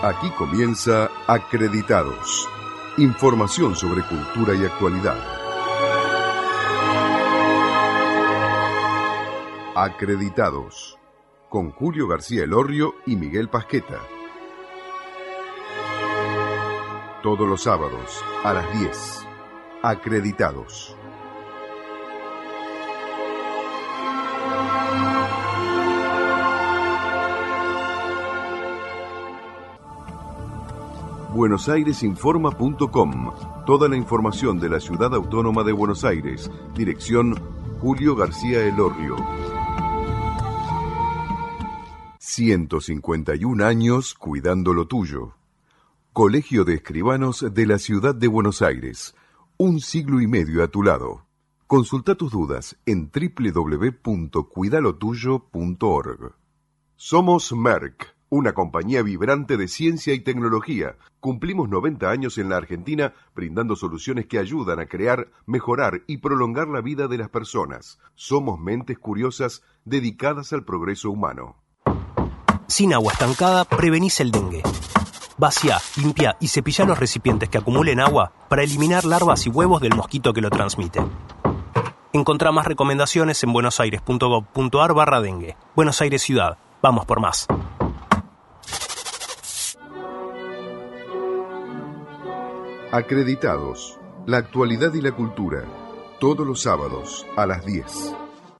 Aquí comienza Acreditados. Información sobre cultura y actualidad. Acreditados. Con Julio García Elorrio y Miguel Pasqueta. Todos los sábados a las 10. Acreditados. buenosairesinforma.com. Toda la información de la Ciudad Autónoma de Buenos Aires. Dirección Julio García Elorrio. 151 años cuidando lo tuyo. Colegio de Escribanos de la Ciudad de Buenos Aires. Un siglo y medio a tu lado. Consulta tus dudas en www.cuidalotuyo.org. Somos Merck, una compañía vibrante de ciencia y tecnología. Cumplimos 90 años en la Argentina brindando soluciones que ayudan a crear, mejorar y prolongar la vida de las personas. Somos mentes curiosas dedicadas al progreso humano. Sin agua estancada, prevenís el dengue. Vacía, limpia y cepilla los recipientes que acumulen agua para eliminar larvas y huevos del mosquito que lo transmite. Encontrá más recomendaciones en buenosaires.gov.ar/dengue. Buenos Aires Ciudad. Vamos por más. Acreditados. La actualidad y la cultura. Todos los sábados a las 10.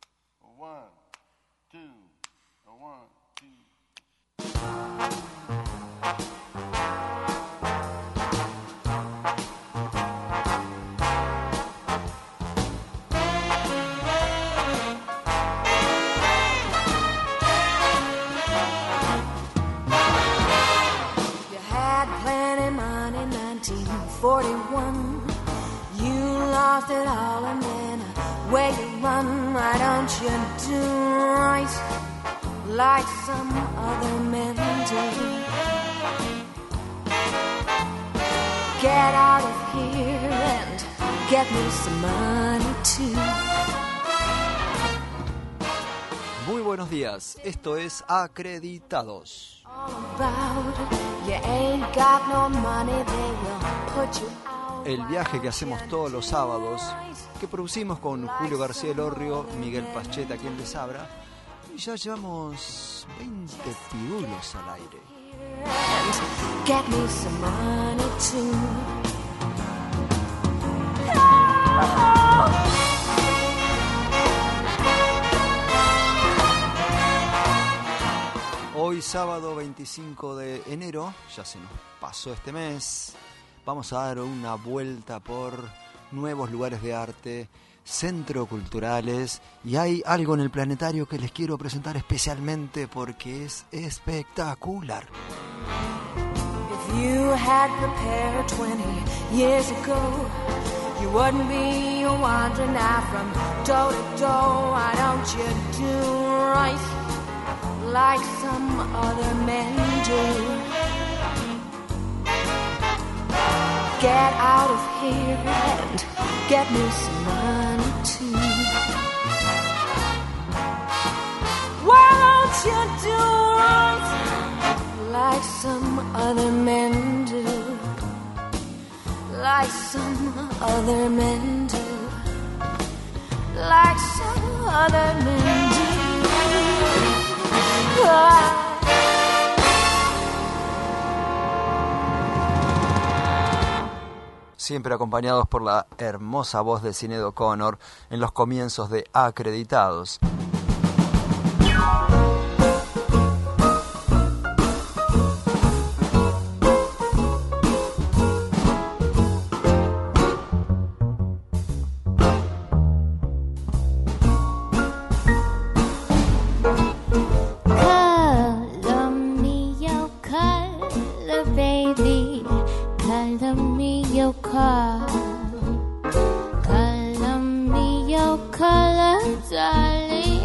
Like some other men do. Get out of here and get me some money too. Muy buenos días, esto es Acreditados. El viaje que hacemos todos los sábados, que producimos con Julio García Elorrio, Miguel Pasqueta, quien les habla. Y ya llevamos 20 pirulos al aire. Hoy sábado 25 de enero, ya se nos pasó este mes, vamos a dar una vuelta por nuevos lugares de arte, centros culturales, y hay algo en el planetario que les quiero presentar especialmente porque es espectacular. If you had prepared 20 years ago, you wouldn't be wandering now from door to door. Why don't you do right like some other men do? Get out of here and get me some money too. Why don't you do right like some other men do? Like some other men do. Like some other men do. Siempre acompañados por la hermosa voz de Sinéad O'Connor en los comienzos de Acreditados. Color me your color, darling.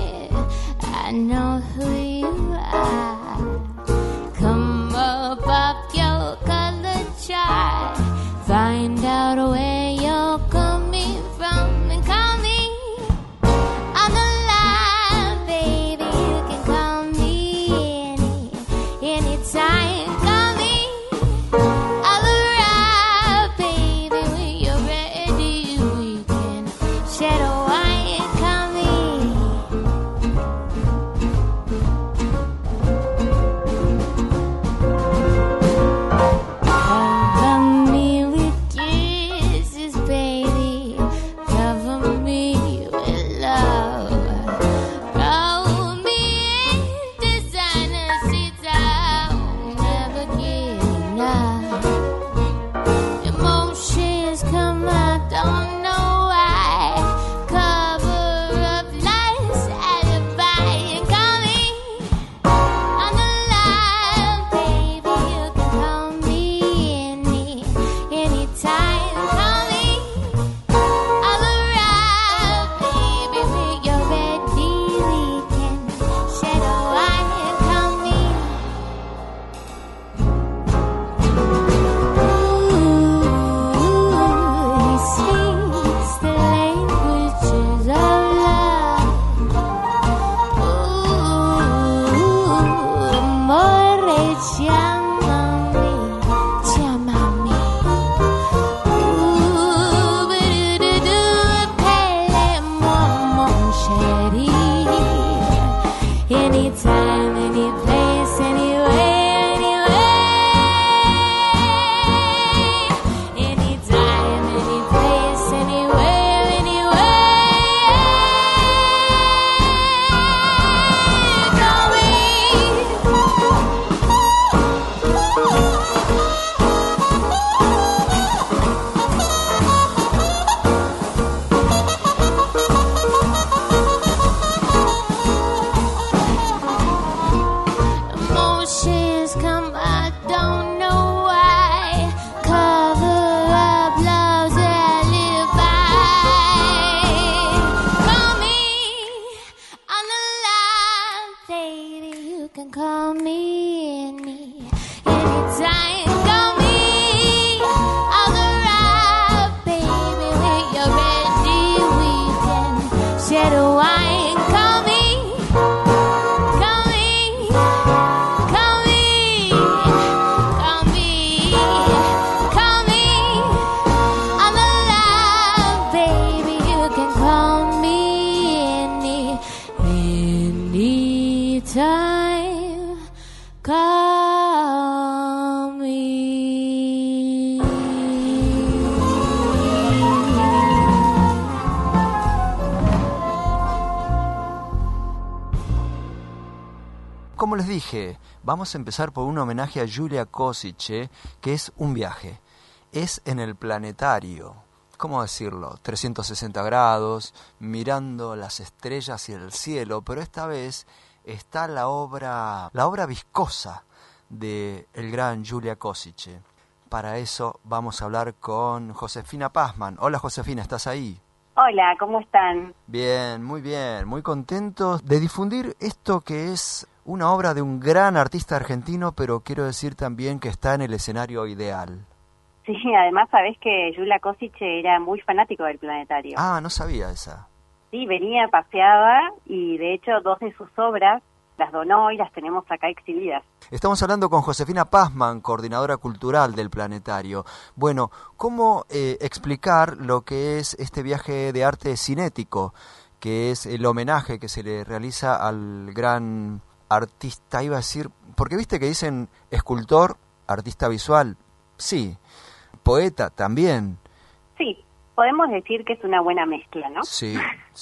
Anytime, any place, anywhere, anywhere. Anytime, any place, anywhere, anywhere. Call me. Emotions come, I don't know why. Cover up love's alibi. Call me on the line, baby. You can call me anytime. Call me, I'll arrive, baby. When you're ready, we can share the wine. Call me, call me. Call me, call me, call me on the line, baby. You can call me anytime. Call me. Como les dije, vamos a empezar por un homenaje a Julia Kosice, que es un viaje. Es en el planetario, ¿cómo decirlo? 360 grados, mirando las estrellas y el cielo, pero esta vez está la obra viscosa de el gran Julia Kosice. Para eso vamos a hablar con Josefina Passman. Hola Josefina, ¿estás ahí? Hola, ¿cómo están? Bien, muy contentos de difundir esto que es una obra de un gran artista argentino, pero quiero decir también que está en el escenario ideal. Sí, además sabés que Julia Kosice era muy fanático del planetario. Ah, no sabía esa. Sí, venía, paseaba y de hecho 2 de sus obras las donó y las tenemos acá exhibidas. Estamos hablando con Josefina Passman, coordinadora cultural del planetario. Bueno, ¿cómo explicar lo que es este viaje de arte cinético, que es el homenaje que se le realiza al gran artista, iba a decir, porque viste que dicen escultor, artista visual? Sí. Poeta también. Sí, podemos decir que es una buena mezcla, ¿no? Sí.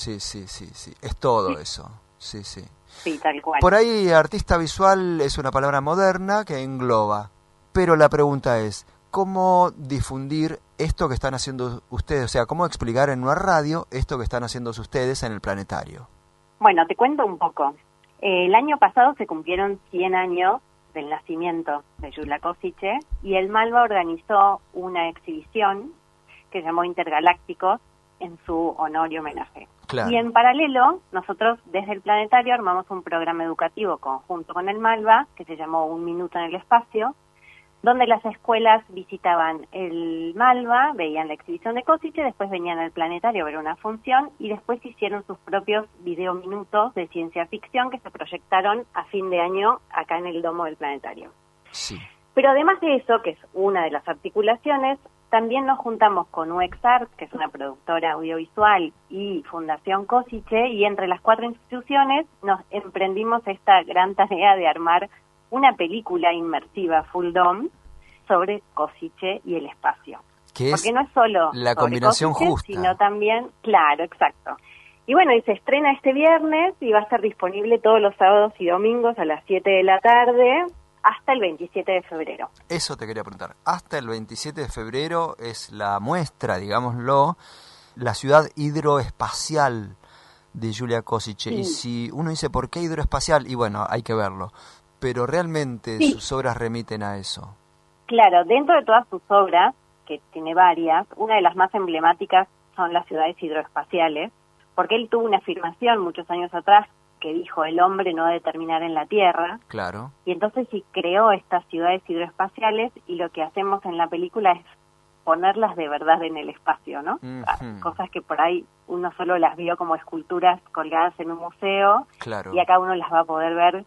Es todo eso. Sí. Sí, tal cual. Por ahí artista visual es una palabra moderna que engloba. Pero la pregunta es, ¿cómo difundir esto que están haciendo ustedes? O sea, ¿cómo explicar en una radio esto que están haciendo ustedes en el planetario? Bueno, te cuento un poco. El año pasado se cumplieron 100 años del nacimiento de Julia Kosice y el Malva organizó una exhibición que llamó Intergalácticos en su honor y homenaje. Claro. Y en paralelo, nosotros desde el planetario armamos un programa educativo conjunto con el Malva que se llamó Un Minuto en el Espacio, donde las escuelas visitaban el Malva, veían la exhibición de Kosice, después venían al planetario a ver una función y después hicieron sus propios videominutos de ciencia ficción que se proyectaron a fin de año acá en el domo del planetario. Sí. Pero además de eso, que es una de las articulaciones, también nos juntamos con UXArt, que es una productora audiovisual, y Fundación Kosice, y entre las 4 instituciones nos emprendimos esta gran tarea de armar una película inmersiva full dome sobre Kosice y el espacio. Que porque no es solo la sobre combinación Kosice, justa, sino también, claro, exacto. Y bueno, y se estrena este viernes y va a estar disponible todos los sábados y domingos a las 7 de la tarde hasta el 27 de febrero. Eso te quería preguntar. Hasta el 27 de febrero es la muestra, digámoslo, la ciudad hidroespacial de Julia Kosice. Sí. Y si uno dice, ¿por qué hidroespacial? Y bueno, hay que verlo. Pero realmente Sí. sus obras remiten a eso. Claro, dentro de todas sus obras, que tiene varias, una de las más emblemáticas son las ciudades hidroespaciales, porque él tuvo una afirmación muchos años atrás que dijo el hombre no debe terminar en la Tierra, Claro. y entonces sí creó estas ciudades hidroespaciales y lo que hacemos en la película es ponerlas de verdad en el espacio, ¿no? Ujú. Cosas que por ahí uno solo las vio como esculturas colgadas en un museo Claro. y acá uno las va a poder ver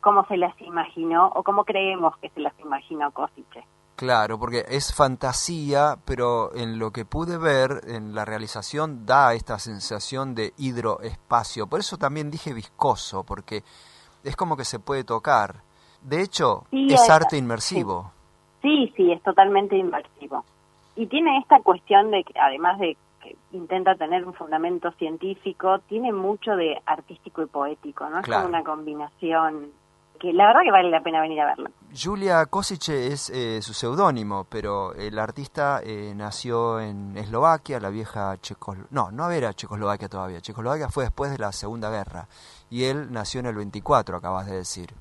cómo se las imaginó o cómo creemos que se las imaginó Košice. Claro, porque es fantasía, pero en lo que pude ver, en la realización da esta sensación de hidroespacio. Por eso también dije viscoso, porque es como que se puede tocar. De hecho, Sí, es arte inmersivo. Sí, es totalmente inmersivo. Y tiene esta cuestión de que, además de que intenta tener un fundamento científico, tiene mucho de artístico y poético, ¿no? Claro. Es como una combinación que la verdad que vale la pena venir a verla. Julia Košice es su seudónimo, pero el artista nació en Eslovaquia, la vieja Checoslovaquia. No era Checoslovaquia todavía. Checoslovaquia fue después de la Segunda Guerra. Y él nació en el 24, acabas de decir.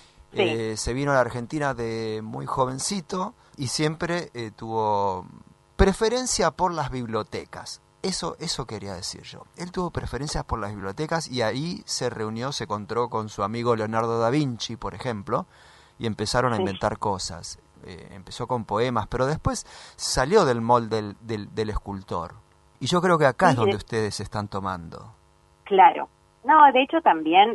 Sí. Se vino a la Argentina de muy jovencito y siempre tuvo preferencia por las bibliotecas. Eso quería decir yo. Él tuvo preferencias por las bibliotecas y ahí se encontró con su amigo Leonardo da Vinci, por ejemplo, y empezaron a inventar cosas. Empezó con poemas, pero después salió del molde del escultor. Y yo creo que acá es donde ustedes se están tomando. Claro. No, de hecho también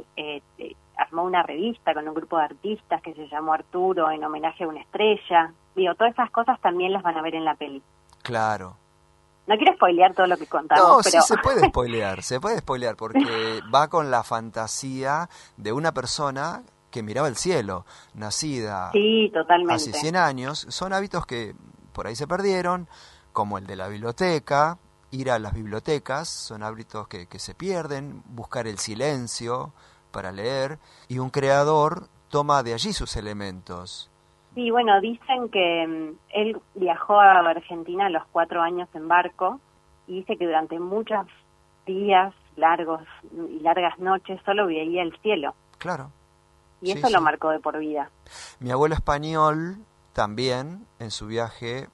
armó una revista con un grupo de artistas que se llamó Arturo en homenaje a una estrella. Digo, todas esas cosas también las van a ver en la peli. Claro. No quiero spoilear todo lo que contamos, No, pero... sí se puede spoilear porque va con la fantasía de una persona que miraba el cielo, nacida Sí, totalmente. hace 100 años. Son hábitos que por ahí se perdieron, como el de la biblioteca, ir a las bibliotecas, son hábitos que se pierden, buscar el silencio para leer, y un creador toma de allí sus elementos. Sí, bueno, dicen que él viajó a Argentina a los 4 años en barco y dice que durante muchos días largos y largas noches solo veía el cielo. Claro. Y eso lo marcó de por vida. Mi abuelo español también, en su viaje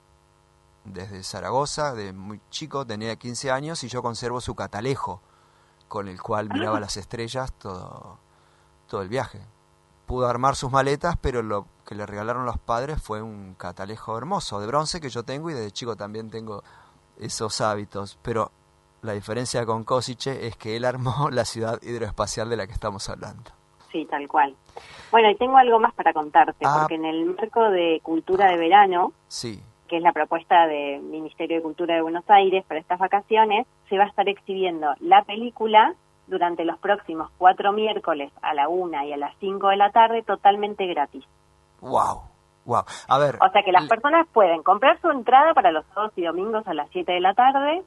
desde Zaragoza, de muy chico, tenía 15 años, y yo conservo su catalejo, con el cual miraba las estrellas todo el viaje. Pudo armar sus maletas, pero lo que le regalaron los padres fue un catalejo hermoso de bronce que yo tengo, y desde chico también tengo esos hábitos. Pero la diferencia con Košice es que él armó la ciudad hidroespacial de la que estamos hablando. Sí, tal cual. Bueno, y tengo algo más para contarte, porque en el marco de Cultura de Verano, sí, que es la propuesta del Ministerio de Cultura de Buenos Aires para estas vacaciones, se va a estar exhibiendo la película durante los próximos 4 miércoles a la 1 y a las 5 de la tarde totalmente gratis. ¡Wow! ¡Wow! A ver... O sea que las personas pueden comprar su entrada para los sábados y domingos a las 7 de la tarde,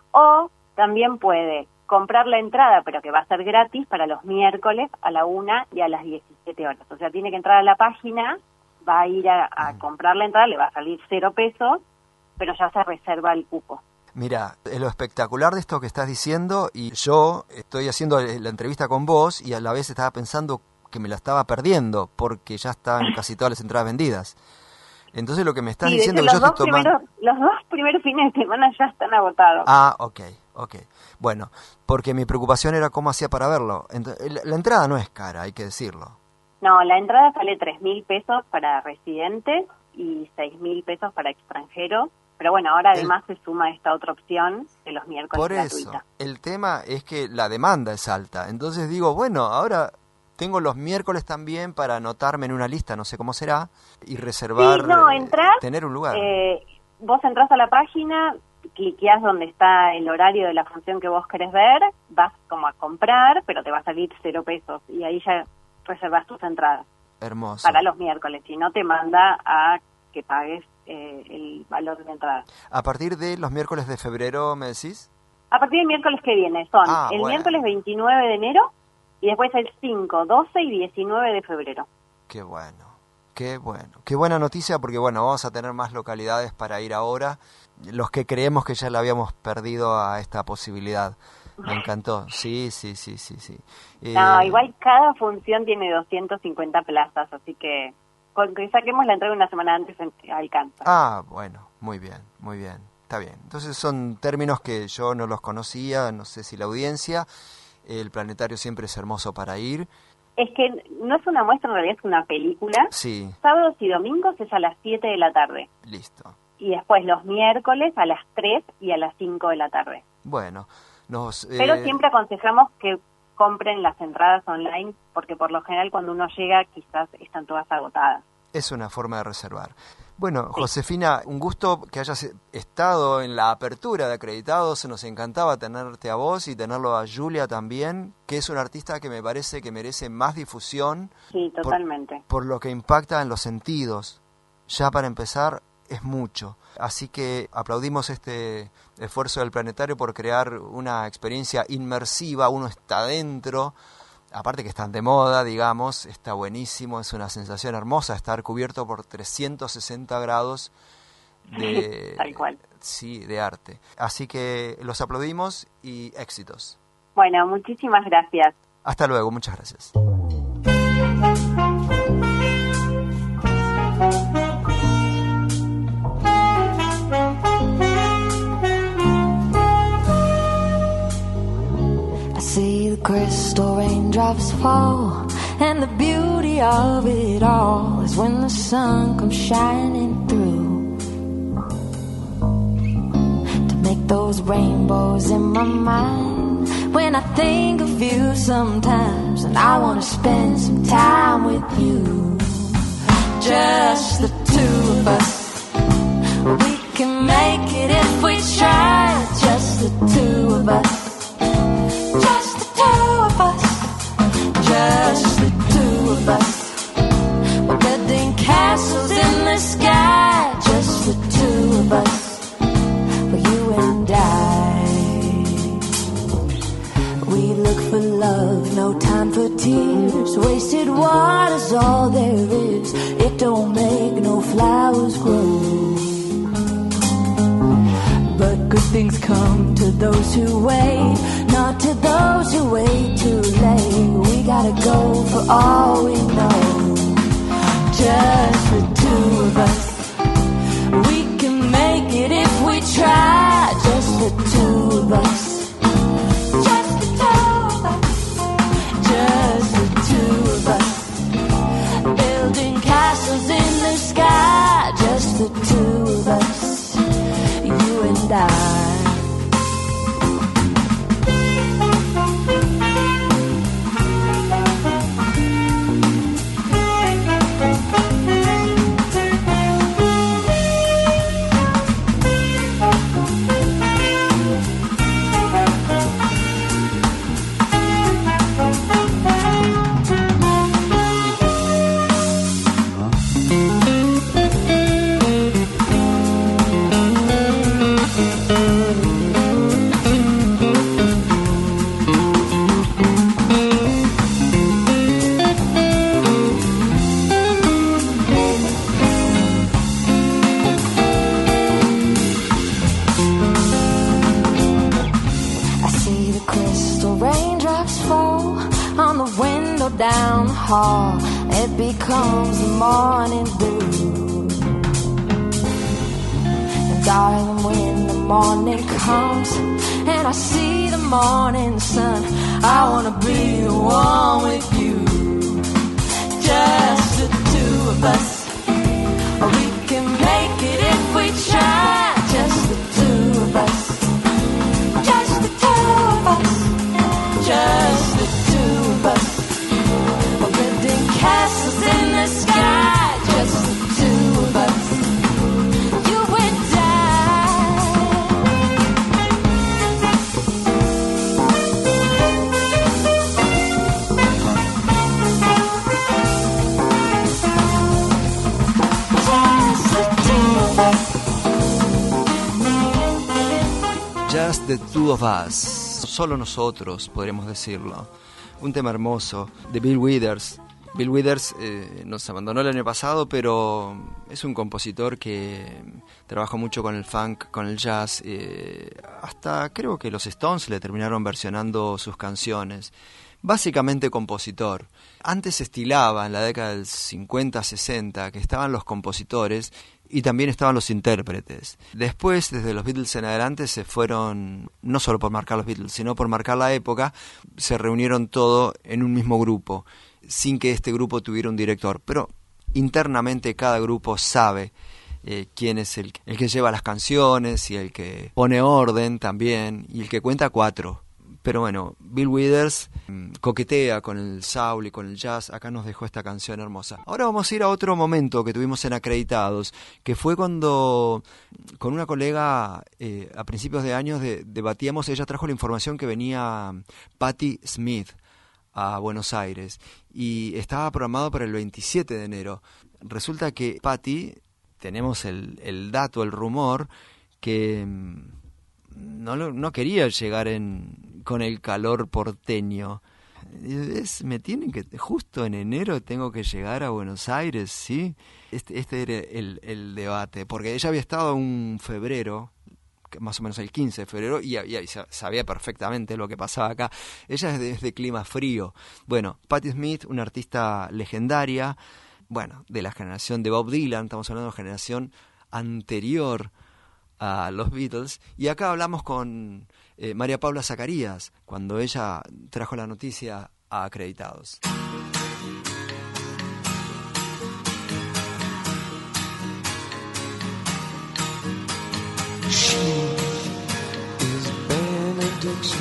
o también puede comprar la entrada, pero que va a ser gratis, para los miércoles a la 1 y a las 17 horas. O sea, tiene que entrar a la página, va a ir a comprar la entrada, le va a salir 0 pesos, pero ya se reserva el cupo. Mira, es lo espectacular de esto que estás diciendo, y yo estoy haciendo la entrevista con vos y a la vez estaba pensando que me la estaba perdiendo porque ya estaban casi todas las entradas vendidas. Entonces lo que me estás diciendo es que yo estoy tomando... Los 2 primeros fines de semana ya están agotados. Ah, ok. Bueno, porque mi preocupación era cómo hacía para verlo. La entrada no es cara, hay que decirlo. No, la entrada sale 3.000 pesos para residentes y 6.000 pesos para extranjeros. Pero bueno, ahora además se suma esta otra opción de los miércoles por gratuita. Eso, el tema es que la demanda es alta. Entonces digo, bueno, ahora tengo los miércoles también para anotarme en una lista, no sé cómo será, y reservar, tener un lugar. Vos entrás a la página, cliqueás donde está el horario de la función que vos querés ver, vas como a comprar, pero te va a salir 0 pesos, y ahí ya reservás tus entradas. Hermoso. Para los miércoles, si no te manda a que pagues el valor de la entrada. ¿A partir de los miércoles de febrero me decís? A partir del miércoles que viene, son el miércoles 29 de enero y después el 5, 12 y 19 de febrero. Qué bueno, qué buena noticia, porque bueno, vamos a tener más localidades para ir ahora, los que creemos que ya la habíamos perdido a esta posibilidad. Me encantó, sí. No, igual cada función tiene 250 plazas, así que con que saquemos la entrada una semana antes alcanza. Ah, bueno, muy bien, está bien. Entonces son términos que yo no los conocía, no sé si la audiencia. El planetario siempre es hermoso para ir. Es que no es una muestra, en realidad es una película. Sí. Sábados y domingos es a las 7 de la tarde. Listo. Y después los miércoles a las 3 y a las 5 de la tarde. Bueno, pero siempre aconsejamos que compren las entradas online, porque por lo general cuando uno llega quizás están todas agotadas. Es una forma de reservar. Bueno, Josefina, un gusto que hayas estado en la apertura de Acreditados. Nos encantaba tenerte a vos y tenerlo a Julia también, que es una artista que me parece que merece más difusión. Sí, totalmente. Por lo que impacta en los sentidos. Ya para empezar, es mucho. Así que aplaudimos este esfuerzo del Planetario por crear una experiencia inmersiva. Uno está dentro. Aparte que están de moda, digamos, está buenísimo, es una sensación hermosa estar cubierto por 360 grados de, tal cual. Sí, de arte. Así que los aplaudimos y éxitos. Bueno, muchísimas gracias. Hasta luego, muchas gracias. See the crystal raindrops fall, and the beauty of it all is when the sun comes shining through to make those rainbows in my mind. When I think of you sometimes, and I want to spend some time with you, just the two of us. We can make it if we try, just the two of us. Just the two of us. We're building castles in the sky. Just the two of us. For you and I. We look for love, no time for tears. Wasted water's all there is. It don't make no flowers grow. But good things come to those who wait, not to those who wait too late. We gotta go for all we know. Just the two of us. We can make it if we try. Just the two of us. Just the two of us. Just the two of us. Building castles in the sky. Just the two of us. You and I. Down the hall, it becomes the morning dew. And darling, when the morning comes and I see the morning sun, I wanna be the one with you. Just the two of us. We can make it if we try. Just the two of us. Just the two of us. Just the two of us. Castles in the sky, just the two of us, you and Just the two of us, solo nosotros, podríamos decirlo. Un tema hermoso de Bill Withers. Bill Withers nos abandonó el año pasado, pero es un compositor que trabajó mucho con el funk, con el jazz. Hasta creo que los Stones le terminaron versionando sus canciones. Básicamente compositor. Antes se estilaba en la década del 50-60 que estaban los compositores y también estaban los intérpretes. Después, desde los Beatles en adelante, se fueron, no solo por marcar los Beatles, sino por marcar la época, se reunieron todo en un mismo grupo, sin que este grupo tuviera un director. Pero internamente cada grupo sabe quién es el que lleva las canciones y el que pone orden también, y el que cuenta cuatro. Pero bueno, Bill Withers coquetea con el soul y con el jazz. Acá nos dejó esta canción hermosa. Ahora vamos a ir a otro momento que tuvimos en Acreditados, que fue cuando con una colega a principios de años debatíamos. Ella trajo la información que venía Patti Smith a Buenos Aires y estaba programado para el 27 de enero. Resulta que Patti, tenemos el dato, el rumor, que no quería llegar con el calor porteño. Me tienen que, justo en enero tengo que llegar a Buenos Aires, ¿sí? Este era el debate, porque ella había estado en febrero, más o menos el 15 de febrero, y sabía perfectamente lo que pasaba acá. Ella es de clima frío. Bueno, Patti Smith, una artista legendaria, bueno, de la generación de Bob Dylan, estamos hablando de una generación anterior a los Beatles, y acá hablamos con María Paula Zacarías, cuando ella trajo la noticia a Acreditados. She is benediction.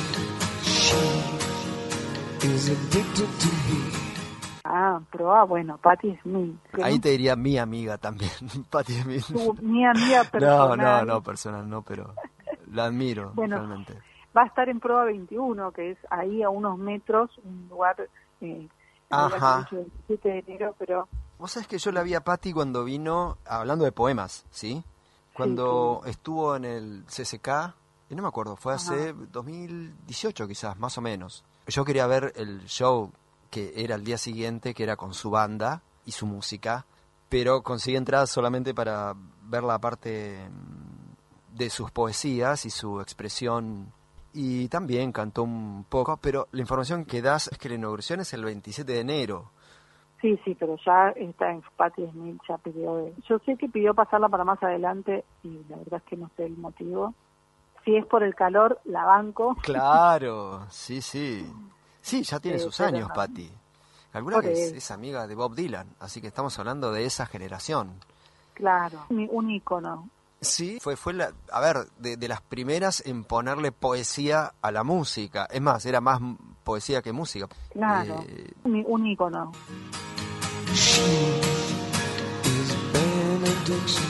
She is addicted to heat. Bueno, Patti Smith. Ahí te diría mi amiga también, Patti Smith. Mi amiga personal. No, personal no, pero la admiro realmente. Va a estar en Proa 21, que es ahí a unos metros, un lugar Ajá. el 27 de enero, pero... Vos sabés que yo la vi a Patti cuando vino, hablando de poemas, ¿sí? Cuando estuvo en el CCK, y no me acuerdo, fue hace 2018 quizás, más o menos. Yo quería ver el show que era el día siguiente, que era con su banda y su música, pero conseguí entradas solamente para ver la parte de sus poesías y su expresión, y también cantó un poco, pero la información que das es que la inauguración es el 27 de enero. Sí, pero ya está en Patti Smith, ya pidió... Yo sé que pidió pasarla para más adelante, y la verdad es que no sé el motivo. Si es por el calor, la banco. Claro, sí. Sí, ya tiene sus años, Patti. Calcula que es amiga de Bob Dylan, así que estamos hablando de esa generación. Claro, un ícono. Sí, fue de las primeras en ponerle poesía a la música. Es más, era más poesía que música. Claro, un ícono. She is benediction.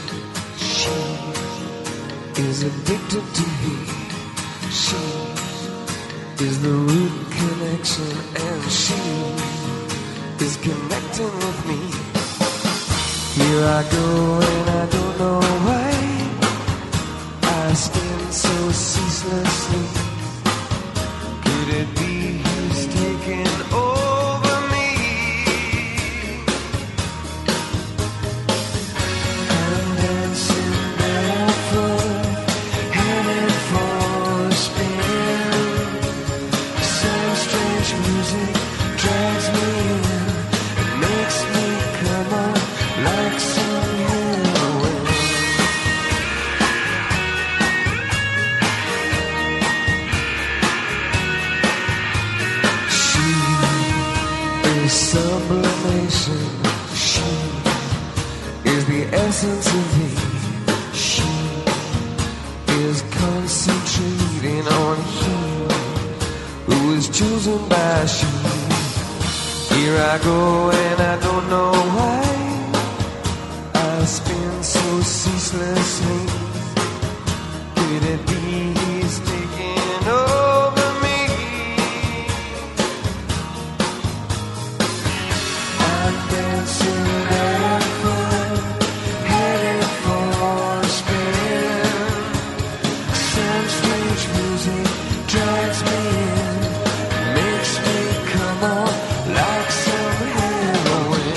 She is addicted to heat. She is the root connection, and she is connecting with me. Here I go and I don't know why I spin so ceaselessly. Could it be he's taking over me? I'm dancing barefoot, headed for a spin. Some strange music drags me in, it makes me come on like some heroin. She is sublimation. She is the essence of thee. She is concentrating on him who is chosen by she. Here I go and I don't know why I spin so ceaselessly. Could it be he's taking over me? I'm dancing barefoot, headed for a spin. Some strange music drags me in, makes me come on like some heroin.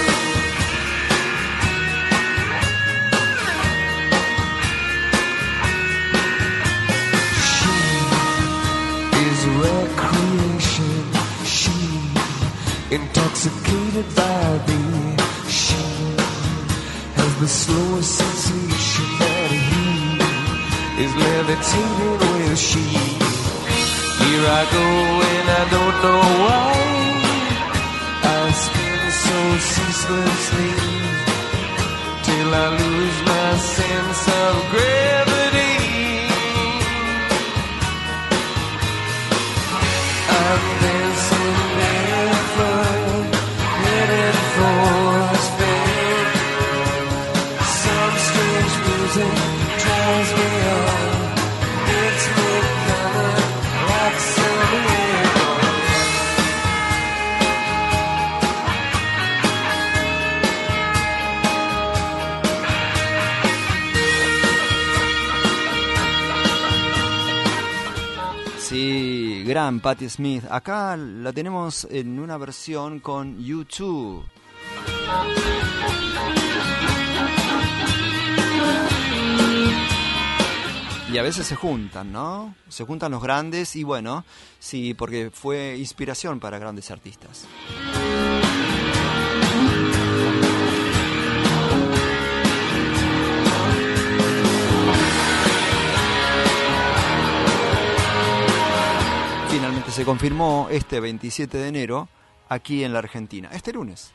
She is recreation. She intoxicated by thee. She has the slowest sensation that he is levitating with she. Here I go and I don't know why I spin so ceaselessly till I lose my sense of gravity. force field. Some strange music drives me on. Makes me color like some wind. Sí, gran Patti Smith. Acá la tenemos en una versión con U2. Y a veces se juntan, ¿no? Se juntan los grandes y bueno, sí, porque fue inspiración para grandes artistas. Finalmente se confirmó este 27 de enero aquí en la Argentina, este lunes.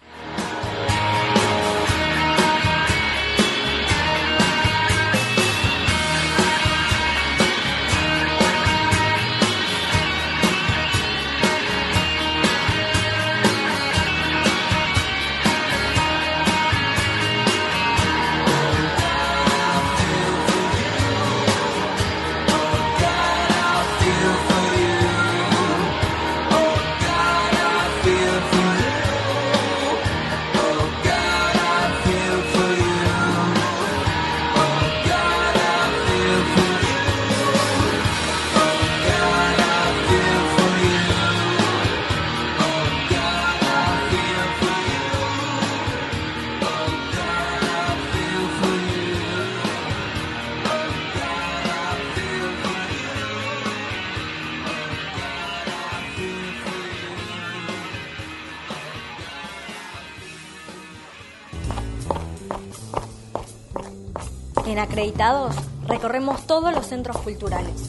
En Acreditados recorremos todos los centros culturales.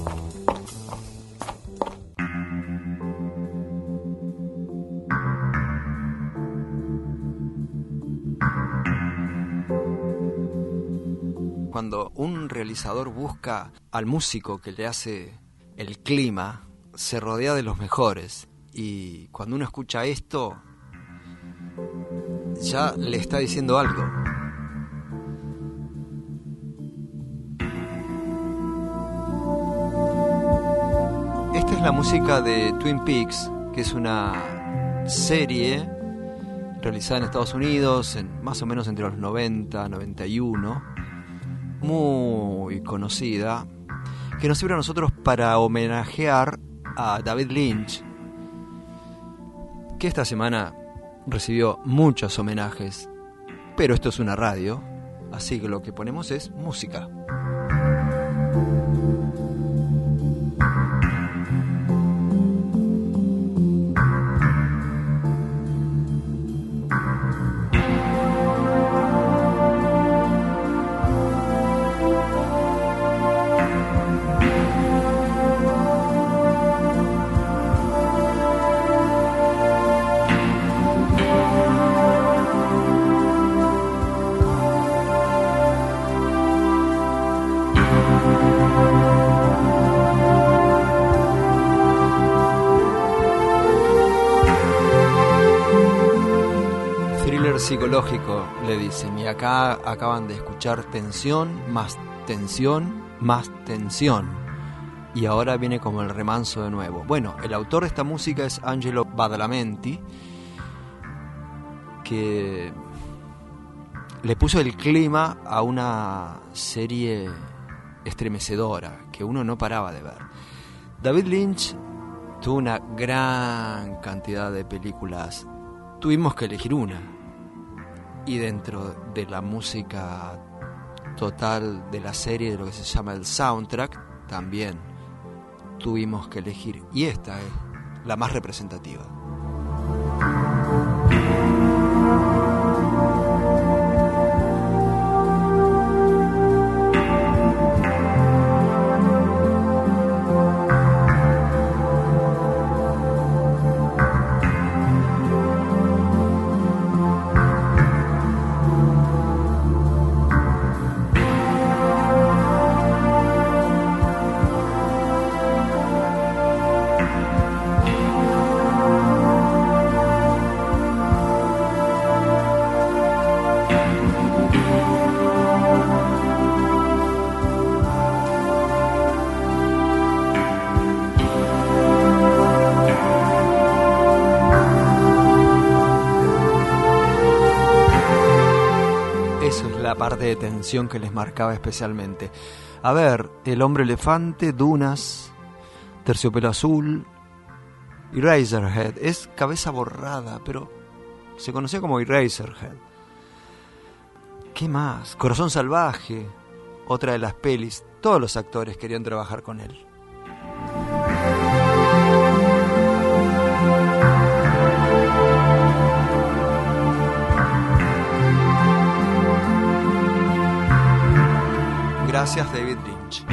Cuando un realizador busca al músico que le hace el clima, se rodea de los mejores. Y cuando uno escucha esto, ya le está diciendo algo. Esta es la música de Twin Peaks, que es una serie realizada en Estados Unidos, más o menos entre los 90 y 91, muy conocida, que nos sirve a nosotros para homenajear a David Lynch, que esta semana recibió muchos homenajes, pero esto es una radio, así que lo que ponemos es música. Psicológico, le dicen, y acá acaban de escuchar tensión, más tensión, más tensión, y ahora viene como el remanso de nuevo. Bueno, el autor de esta música es Angelo Badalamenti, que le puso el clima a una serie estremecedora que uno no paraba de ver. David Lynch tuvo una gran cantidad de películas, tuvimos que elegir una. Y dentro de la música total de la serie, de lo que se llama el soundtrack, también tuvimos que elegir. Y esta es la más representativa. Eso es la parte de tensión que les marcaba especialmente. A ver, El hombre elefante, Dunas, Terciopelo azul, Eraserhead. Es Cabeza borrada, pero se conocía como Eraserhead. ¿Qué más? Corazón salvaje, otra de las pelis. Todos los actores querían trabajar con él. Gracias, David Lynch.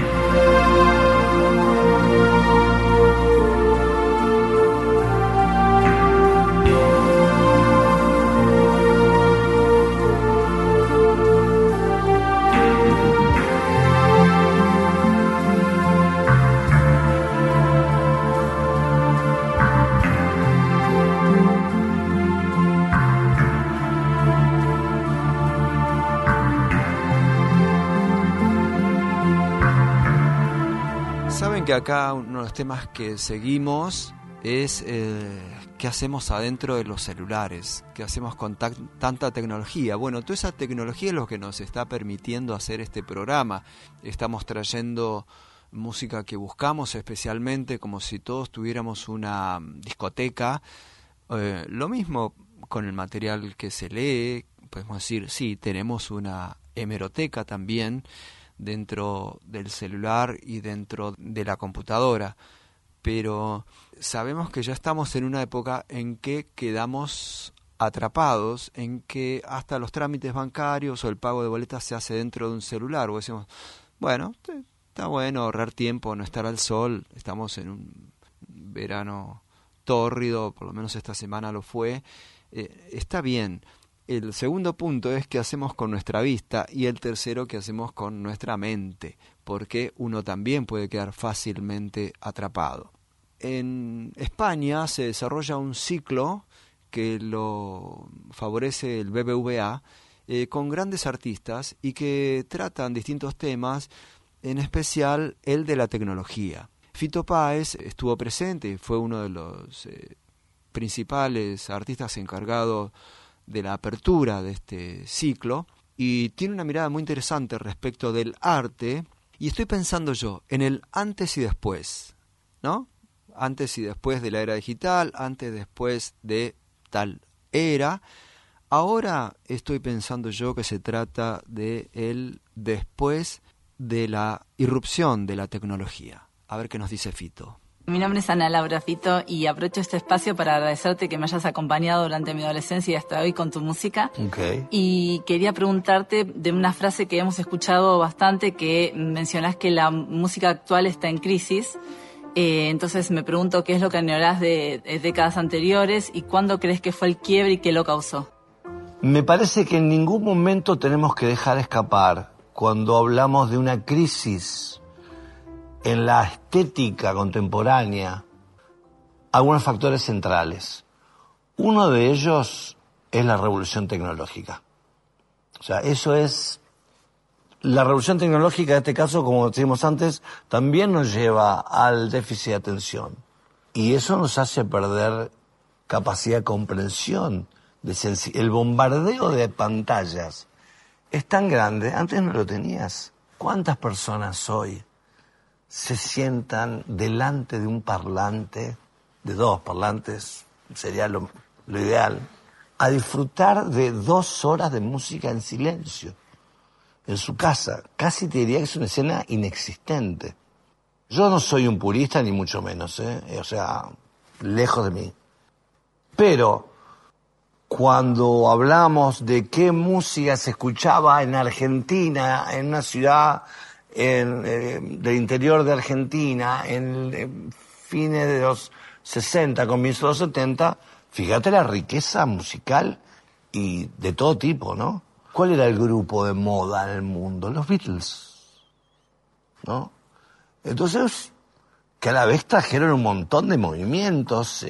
Saben que acá uno de los temas que seguimos es qué hacemos adentro de los celulares, qué hacemos con tanta tecnología. Bueno, toda esa tecnología es lo que nos está permitiendo hacer este programa. Estamos trayendo música que buscamos especialmente, como si todos tuviéramos una discoteca. Lo mismo con el material que se lee, podemos decir, sí, tenemos una hemeroteca también dentro del celular y dentro de la computadora, pero sabemos que ya estamos en una época en que quedamos atrapados, en que hasta los trámites bancarios o el pago de boletas se hace dentro de un celular, o decimos, bueno, está bueno ahorrar tiempo, no estar al sol, estamos en un verano tórrido, por lo menos esta semana lo fue, está bien. El segundo punto es qué hacemos con nuestra vista y el tercero qué hacemos con nuestra mente, porque uno también puede quedar fácilmente atrapado. En España se desarrolla un ciclo que lo favorece el BBVA con grandes artistas y que tratan distintos temas, en especial el de la tecnología. Fito Páez estuvo presente, fue uno de los principales artistas encargados de la apertura de este ciclo y tiene una mirada muy interesante respecto del arte y estoy pensando yo en el antes y después, ¿no? Antes y después de la era digital, antes y después de tal era. Ahora estoy pensando yo que se trata de el después de la irrupción de la tecnología. A ver qué nos dice Fito. Mi nombre es Ana Laura Fito y aprovecho este espacio para agradecerte que me hayas acompañado durante mi adolescencia y hasta hoy con tu música. Okay. Y quería preguntarte de una frase que hemos escuchado bastante, que mencionás que la música actual está en crisis. Entonces me pregunto qué es lo que añorás de décadas anteriores y cuándo crees que fue el quiebre y qué lo causó. Me parece que en ningún momento tenemos que dejar escapar, cuando hablamos de una crisis en la estética contemporánea, algunos factores centrales. Uno de ellos es la revolución tecnológica. O sea, eso es... La revolución tecnológica, en este caso, como decimos antes, también nos lleva al déficit de atención. Y eso nos hace perder capacidad de comprensión, el bombardeo de pantallas es tan grande, antes no lo tenías. ¿Cuántas personas hoy se sientan delante de un parlante, de dos parlantes, sería lo ideal, a disfrutar de 2 horas de música en silencio, en su casa? Casi te diría que es una escena inexistente. Yo no soy un purista, ni mucho menos, o sea, lejos de mí. Pero cuando hablamos de qué música se escuchaba en Argentina, en una ciudad del interior de Argentina, en fines de los 60, comienzos de los 70, fíjate la riqueza musical y de todo tipo, ¿no? ¿Cuál era el grupo de moda en el mundo? Los Beatles, ¿no? Entonces, que a la vez trajeron un montón de movimientos.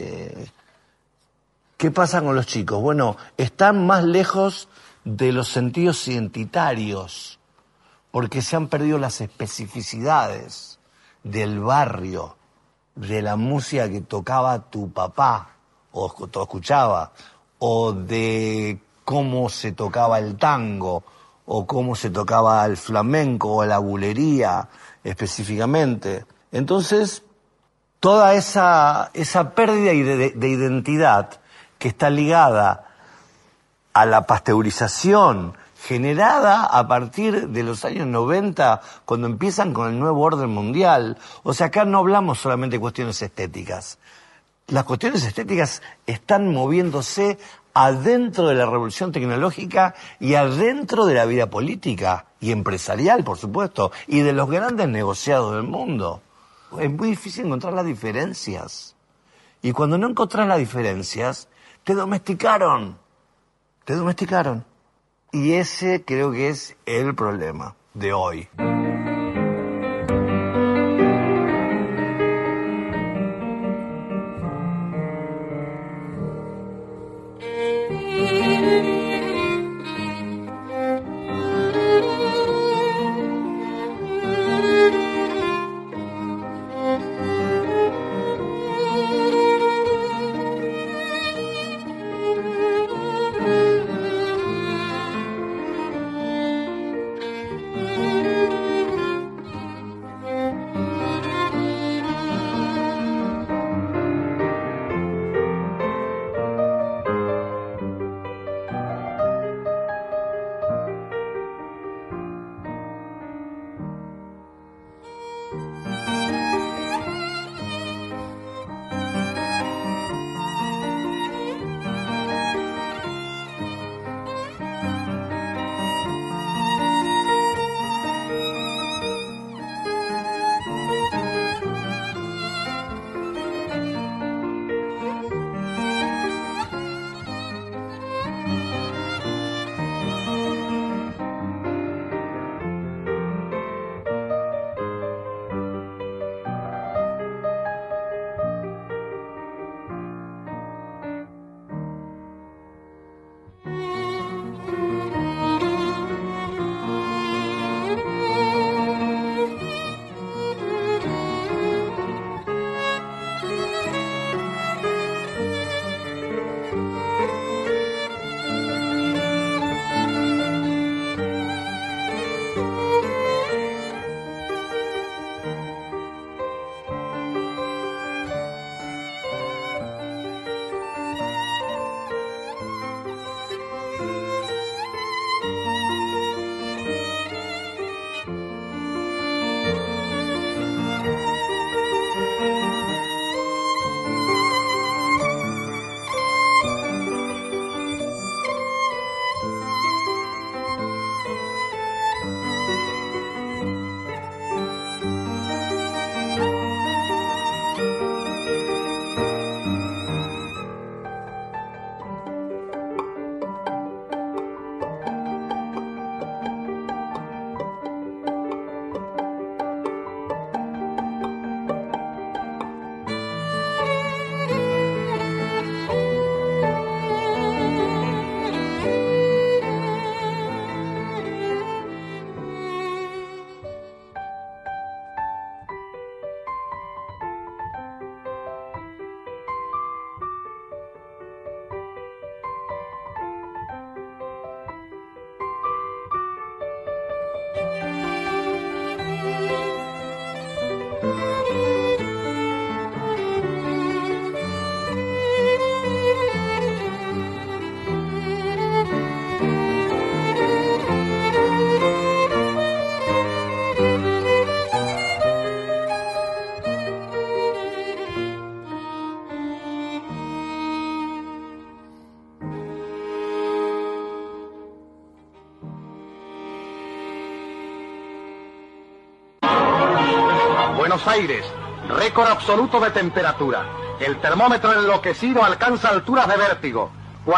¿Qué pasa con los chicos? Bueno, están más lejos de los sentidos identitarios, porque se han perdido las especificidades del barrio, de la música que tocaba tu papá, o escuchaba, o de cómo se tocaba el tango, o cómo se tocaba el flamenco o la bulería específicamente. Entonces, toda esa pérdida de identidad que está ligada a la pasteurización generada a partir de los años 90, cuando empiezan con el nuevo orden mundial. O sea, acá no hablamos solamente de cuestiones estéticas. Las cuestiones estéticas están moviéndose adentro de la revolución tecnológica y adentro de la vida política y empresarial, por supuesto, y de los grandes negociados del mundo. Es muy difícil encontrar las diferencias. Y cuando no encontrás las diferencias, te domesticaron. Te domesticaron. Y ese creo que es el problema de hoy. Buenos Aires, récord absoluto de temperatura. El termómetro enloquecido alcanza alturas de vértigo,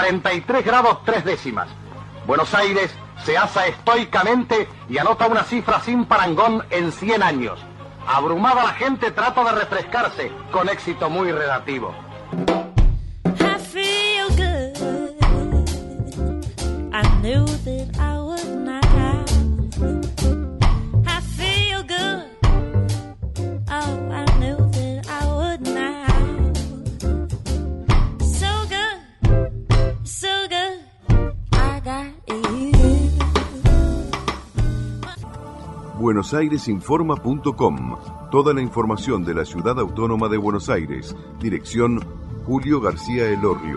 43 grados 3 décimas. Buenos Aires se asa estoicamente y anota una cifra sin parangón en 100 años. Abrumada la gente trata de refrescarse, con éxito muy relativo. I feel good. I knew that I would not. I feel good. Oh, I knew that I would not. So good, so good. I got you. buenosairesinforma.com. Toda la información de la Ciudad Autónoma de Buenos Aires. Dirección Julio García Elorrio.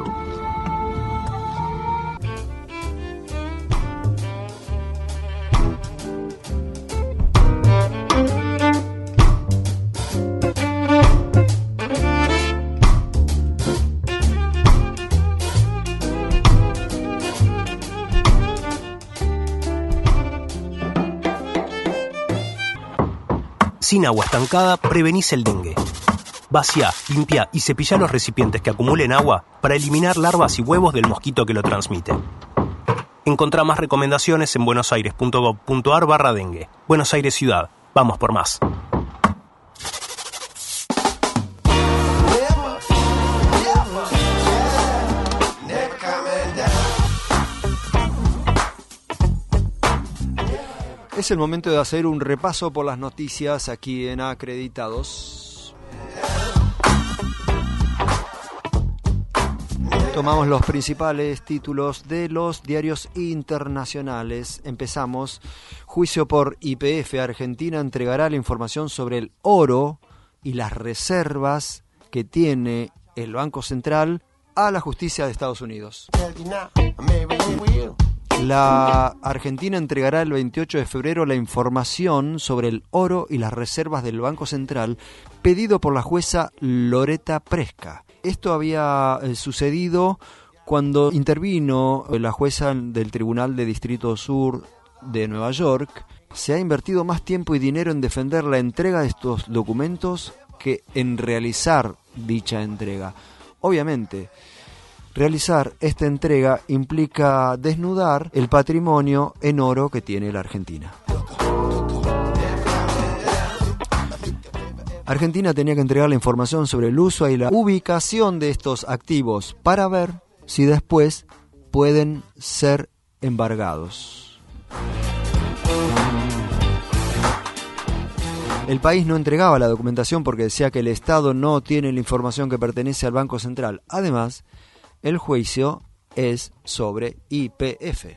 Sin agua estancada, prevenís el dengue. Vacía, limpia y cepilla los recipientes que acumulen agua para eliminar larvas y huevos del mosquito que lo transmite. Encontrá más recomendaciones en buenosaires.gov.ar/dengue. Buenos Aires Ciudad. Vamos por más. Es el momento de hacer un repaso por las noticias aquí en Acreditados. Tomamos los principales títulos de los diarios internacionales. Empezamos. Juicio por YPF. Argentina entregará la información sobre el oro y las reservas que tiene el Banco Central a la justicia de Estados Unidos. La Argentina entregará el 28 de febrero la información sobre el oro y las reservas del Banco Central pedido por la jueza Loretta Presca. Esto había sucedido cuando intervino la jueza del Tribunal de Distrito Sur de Nueva York. Se ha invertido más tiempo y dinero en defender la entrega de estos documentos que en realizar dicha entrega. Obviamente, realizar esta entrega implica desnudar el patrimonio en oro que tiene la Argentina. Argentina tenía que entregar la información sobre el uso y la ubicación de estos activos para ver si después pueden ser embargados. El país no entregaba la documentación porque decía que el Estado no tiene la información que pertenece al Banco Central. Además, el juicio es sobre YPF.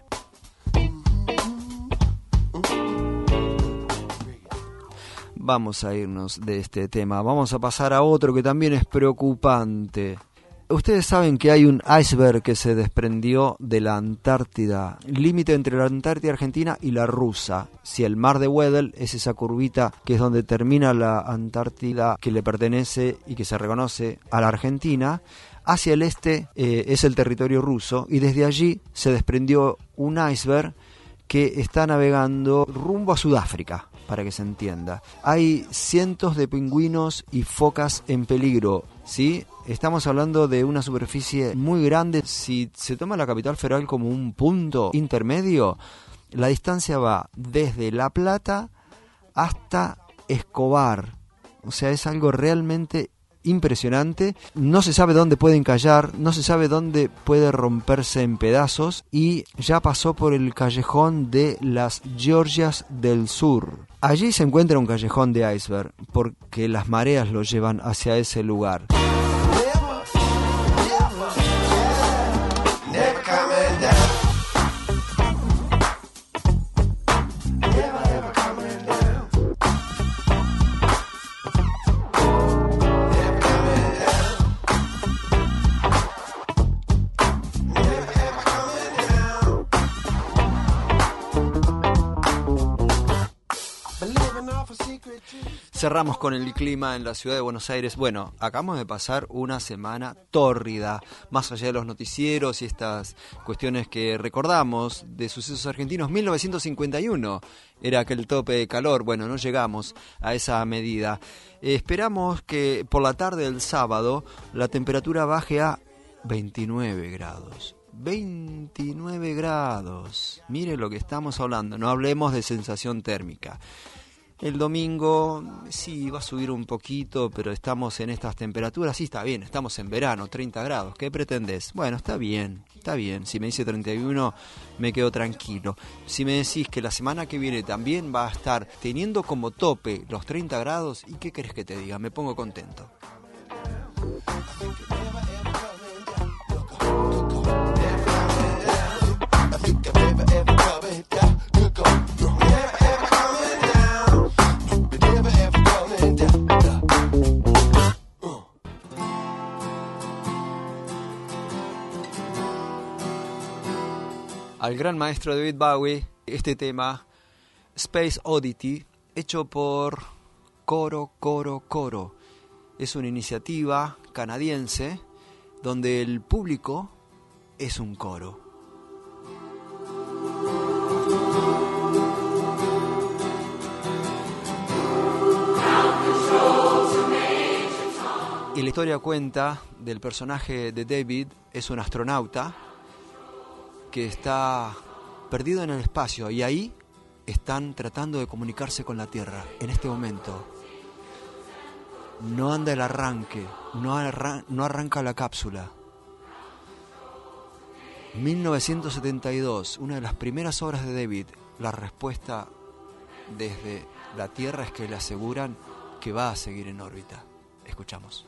Vamos a irnos de este tema. Vamos a pasar a otro que también es preocupante. Ustedes saben que hay un iceberg que se desprendió de la Antártida, límite entre la Antártida Argentina y la rusa. Si el mar de Weddell es esa curvita que es donde termina la Antártida que le pertenece y que se reconoce a la Argentina, hacia el este es el territorio ruso y desde allí se desprendió un iceberg que está navegando rumbo a Sudáfrica, para que se entienda. Hay cientos de pingüinos y focas en peligro, ¿sí? Estamos hablando de una superficie muy grande. Si se toma la capital federal como un punto intermedio, la distancia va desde La Plata hasta Escobar. O sea, es algo realmente impresionante. No se sabe dónde puede encallar, no se sabe dónde puede romperse en pedazos y ya pasó por el callejón de las Georgias del Sur. Allí se encuentra un callejón de iceberg porque las mareas lo llevan hacia ese lugar. Cerramos con el clima en la ciudad de Buenos Aires. Bueno, acabamos de pasar una semana tórrida, más allá de los noticieros y estas cuestiones que recordamos de sucesos argentinos. 1951 era aquel tope de calor. Bueno, no llegamos a esa medida. Esperamos que por la tarde del sábado la temperatura baje a 29 grados. 29 grados. Mire lo que estamos hablando. No hablemos de sensación térmica. El domingo sí va a subir un poquito, pero estamos en estas temperaturas. Sí, está bien, estamos en verano, 30 grados. ¿Qué pretendés? Bueno, está bien, está bien. Si me dice 31, me quedo tranquilo. Si me decís que la semana que viene también va a estar teniendo como tope los 30 grados, ¿y qué querés que te diga? Me pongo contento. al gran maestro David Bowie este tema Space Oddity, hecho por Coro. Es una iniciativa canadiense donde el público es un coro. Y la historia cuenta del personaje de David, es un astronauta que está perdido en el espacio y ahí están tratando de comunicarse con la Tierra en este momento. No anda el arranque, no arranca la cápsula. 1972, una de las primeras obras de David, la respuesta desde la Tierra es que le aseguran que va a seguir en órbita. Escuchamos.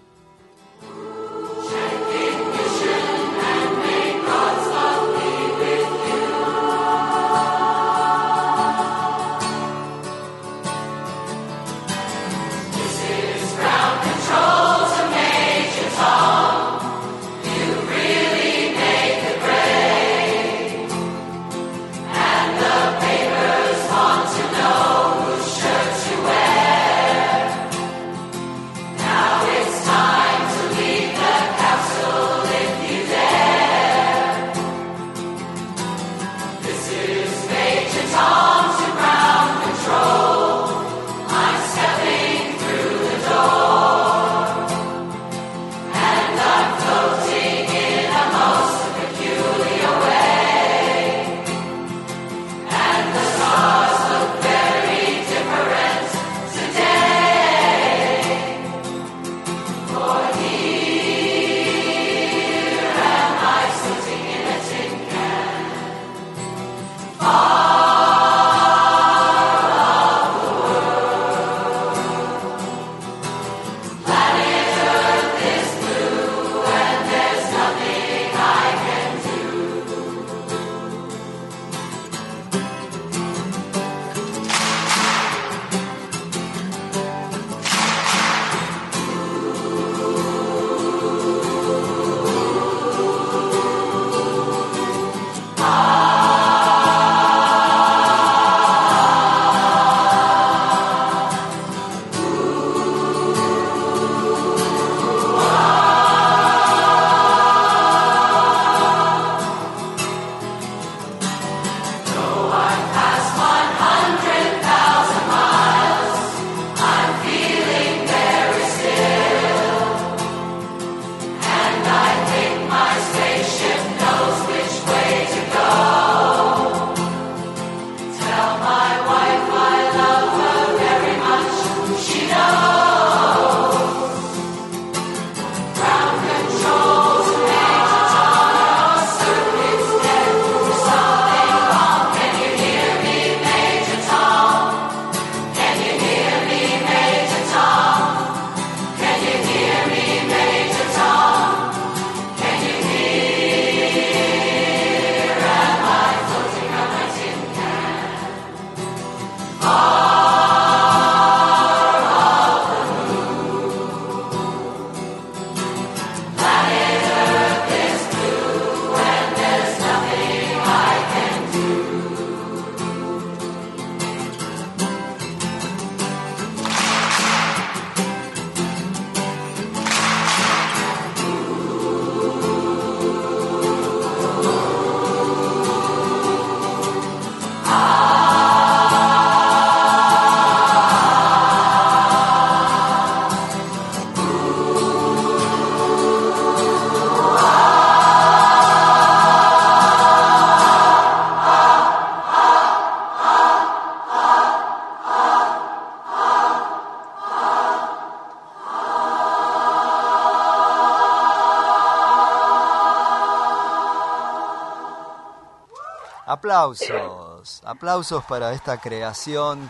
Aplausos para esta creación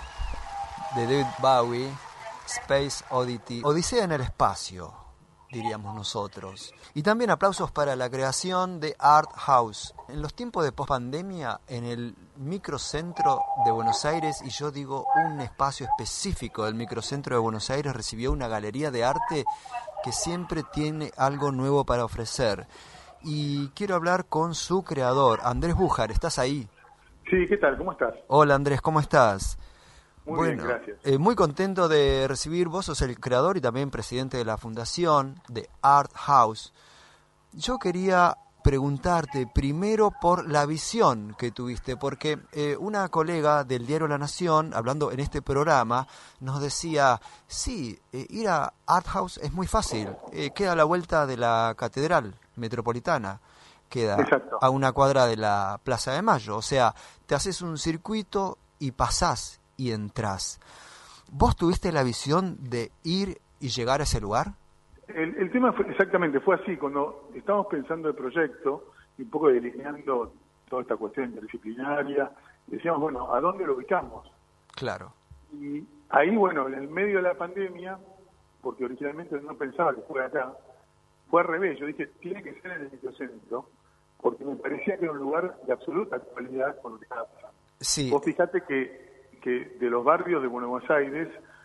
de David Bowie, Space Oddity, Odisea en el espacio, diríamos nosotros. Y también aplausos para la creación de Art House. En los tiempos de pospandemia, en el microcentro de Buenos Aires, y yo digo un espacio específico del microcentro de Buenos Aires, recibió una galería de arte que siempre tiene algo nuevo para ofrecer. y quiero hablar con su creador, Andrés Bújar. ¿Estás ahí? Sí, ¿qué tal? ¿Cómo estás? Hola Andrés, ¿cómo estás? Muy bien, gracias. Muy contento de recibir, vos sos el creador y también presidente de la fundación de Art House. Yo quería preguntarte primero por la visión que tuviste, porque una colega del diario La Nación, hablando en este programa, nos decía, sí, ir a Art House es muy fácil, queda a la vuelta de la Catedral Metropolitana, queda Exacto. a una cuadra de la Plaza de Mayo, o sea, te haces un circuito y pasás y entrás. ¿Vos tuviste la visión de ir y llegar a ese lugar? El tema fue así, cuando estábamos pensando el proyecto y un poco delineando toda esta cuestión interdisciplinaria, decíamos, bueno, ¿a dónde lo ubicamos? Claro. Y ahí, bueno, en el medio de la pandemia, porque originalmente no pensaba que fuera acá, fue al revés, yo dije, tiene que ser en el microcentro, porque me parecía que era un lugar de absoluta actualidad con lo que estaba pasando. Sí. Vos fijate que de los barrios de Buenos Aires,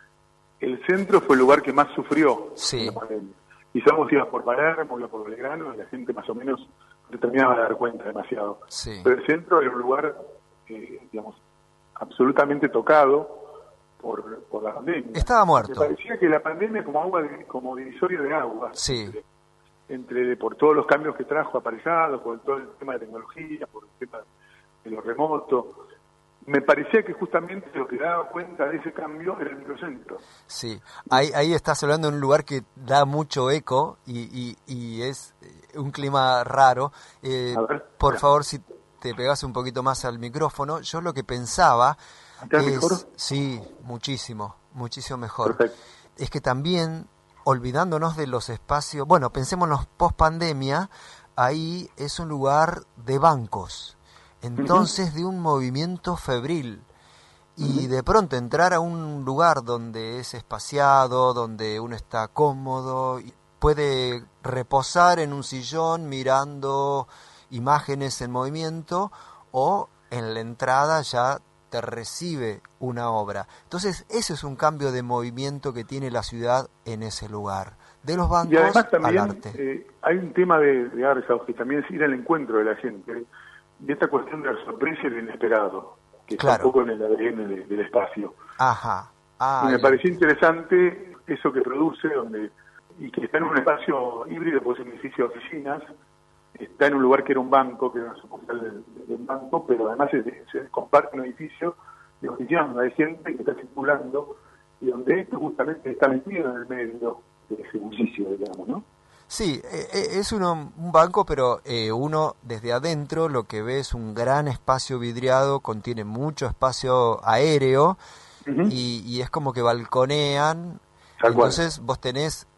el centro fue el lugar que más sufrió en la pandemia. Quizás vos ibas por Palermo, ibas por Belgrano, y la gente más o menos no te terminaba de dar cuenta demasiado. Sí. Pero el centro era un lugar, digamos, absolutamente tocado por la pandemia. Estaba muerto. Me parecía que la pandemia como divisoria de agua. Sí. Por todos los cambios que trajo aparejados, por todo el tema de tecnología, por el tema de lo remoto. Me parecía que justamente lo que daba cuenta de ese cambio era el microcentro. Sí, ahí estás hablando de un lugar que da mucho eco y es un clima raro. Por favor, si te pegas un poquito más al micrófono, yo lo que pensaba mejor? Sí, muchísimo mejor. Perfecto. Es que también, olvidándonos de los espacios, bueno, pensémonos post-pandemia, ahí es un lugar de bancos. Entonces, de un movimiento febril, y de pronto entrar a un lugar donde es espaciado, donde uno está cómodo, y puede reposar en un sillón mirando imágenes en movimiento, o en la entrada ya te recibe una obra. Entonces, ese es un cambio de movimiento que tiene la ciudad en ese lugar, de los bancos y además también, al arte. Hay un tema de Art House que también es ir al encuentro de la gente, de esta cuestión de la sorpresa y lo inesperado, que está un poco en el ADN del espacio. Ajá. Y me pareció interesante eso que produce, y que está en un espacio híbrido, pues un edificio de oficinas, está en un lugar que era un banco, que era una sucursal de un banco, pero además se comparte un edificio de oficinas donde hay gente que está circulando, y donde esto justamente está metido en el medio de ese bullicio, digamos, ¿no? Sí, es un banco, pero uno desde adentro lo que ve es un gran espacio vidriado, contiene mucho espacio aéreo, y es como que balconean. Tal entonces cual. Vos tenés,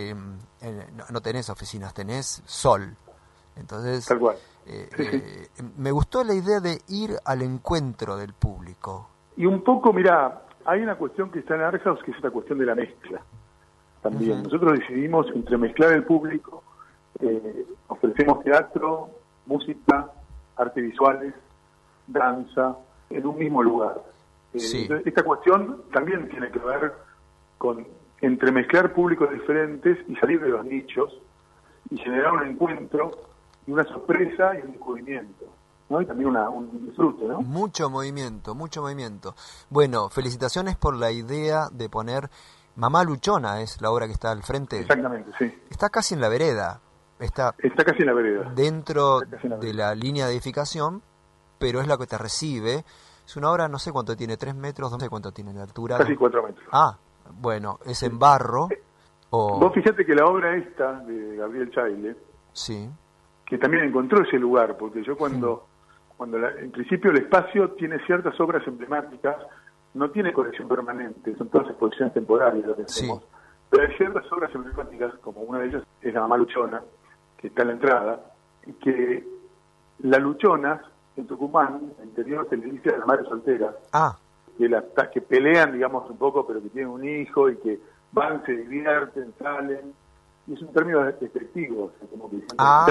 no tenés oficinas, tenés sol. Entonces, Tal cual. Me gustó la idea de ir al encuentro del público. Y un poco, mirá, hay una cuestión que está en Art House, que es esta cuestión de la mezcla. También nosotros decidimos entremezclar el público, ofrecemos teatro, música, artes visuales, danza, en un mismo lugar. Entonces, esta cuestión también tiene que ver con entremezclar públicos diferentes y salir de los nichos y generar un encuentro y una sorpresa y un descubrimiento, ¿no? Y también un disfrute, ¿no? Mucho movimiento. Bueno, felicitaciones por la idea de poner Mamá Luchona, es la obra que está al frente. Exactamente, sí. Está casi en la vereda. Está casi en la vereda. Dentro de la línea de edificación, pero es la que te recibe. Es una obra, no sé cuánto tiene, 3 metros, no sé cuánto tiene de altura. Casi 4 metros. Ah, bueno, es en barro. Vos fíjate que la obra esta de Gabriel Chaile, sí, que también encontró ese lugar, porque yo cuando en principio el espacio tiene ciertas obras emblemáticas, no tiene colección permanente, son todas exposiciones temporarias lo que hacemos, pero hay ciertas obras emblemáticas, como una de ellas es la Mamá Luchona, que está en la entrada, y que la Luchona en Tucumán, en el interior, se le dice a las madres solteras, que pelean, digamos, un poco, pero que tienen un hijo y que van, se divierten, salen, y es un término despectivo, o sea, como que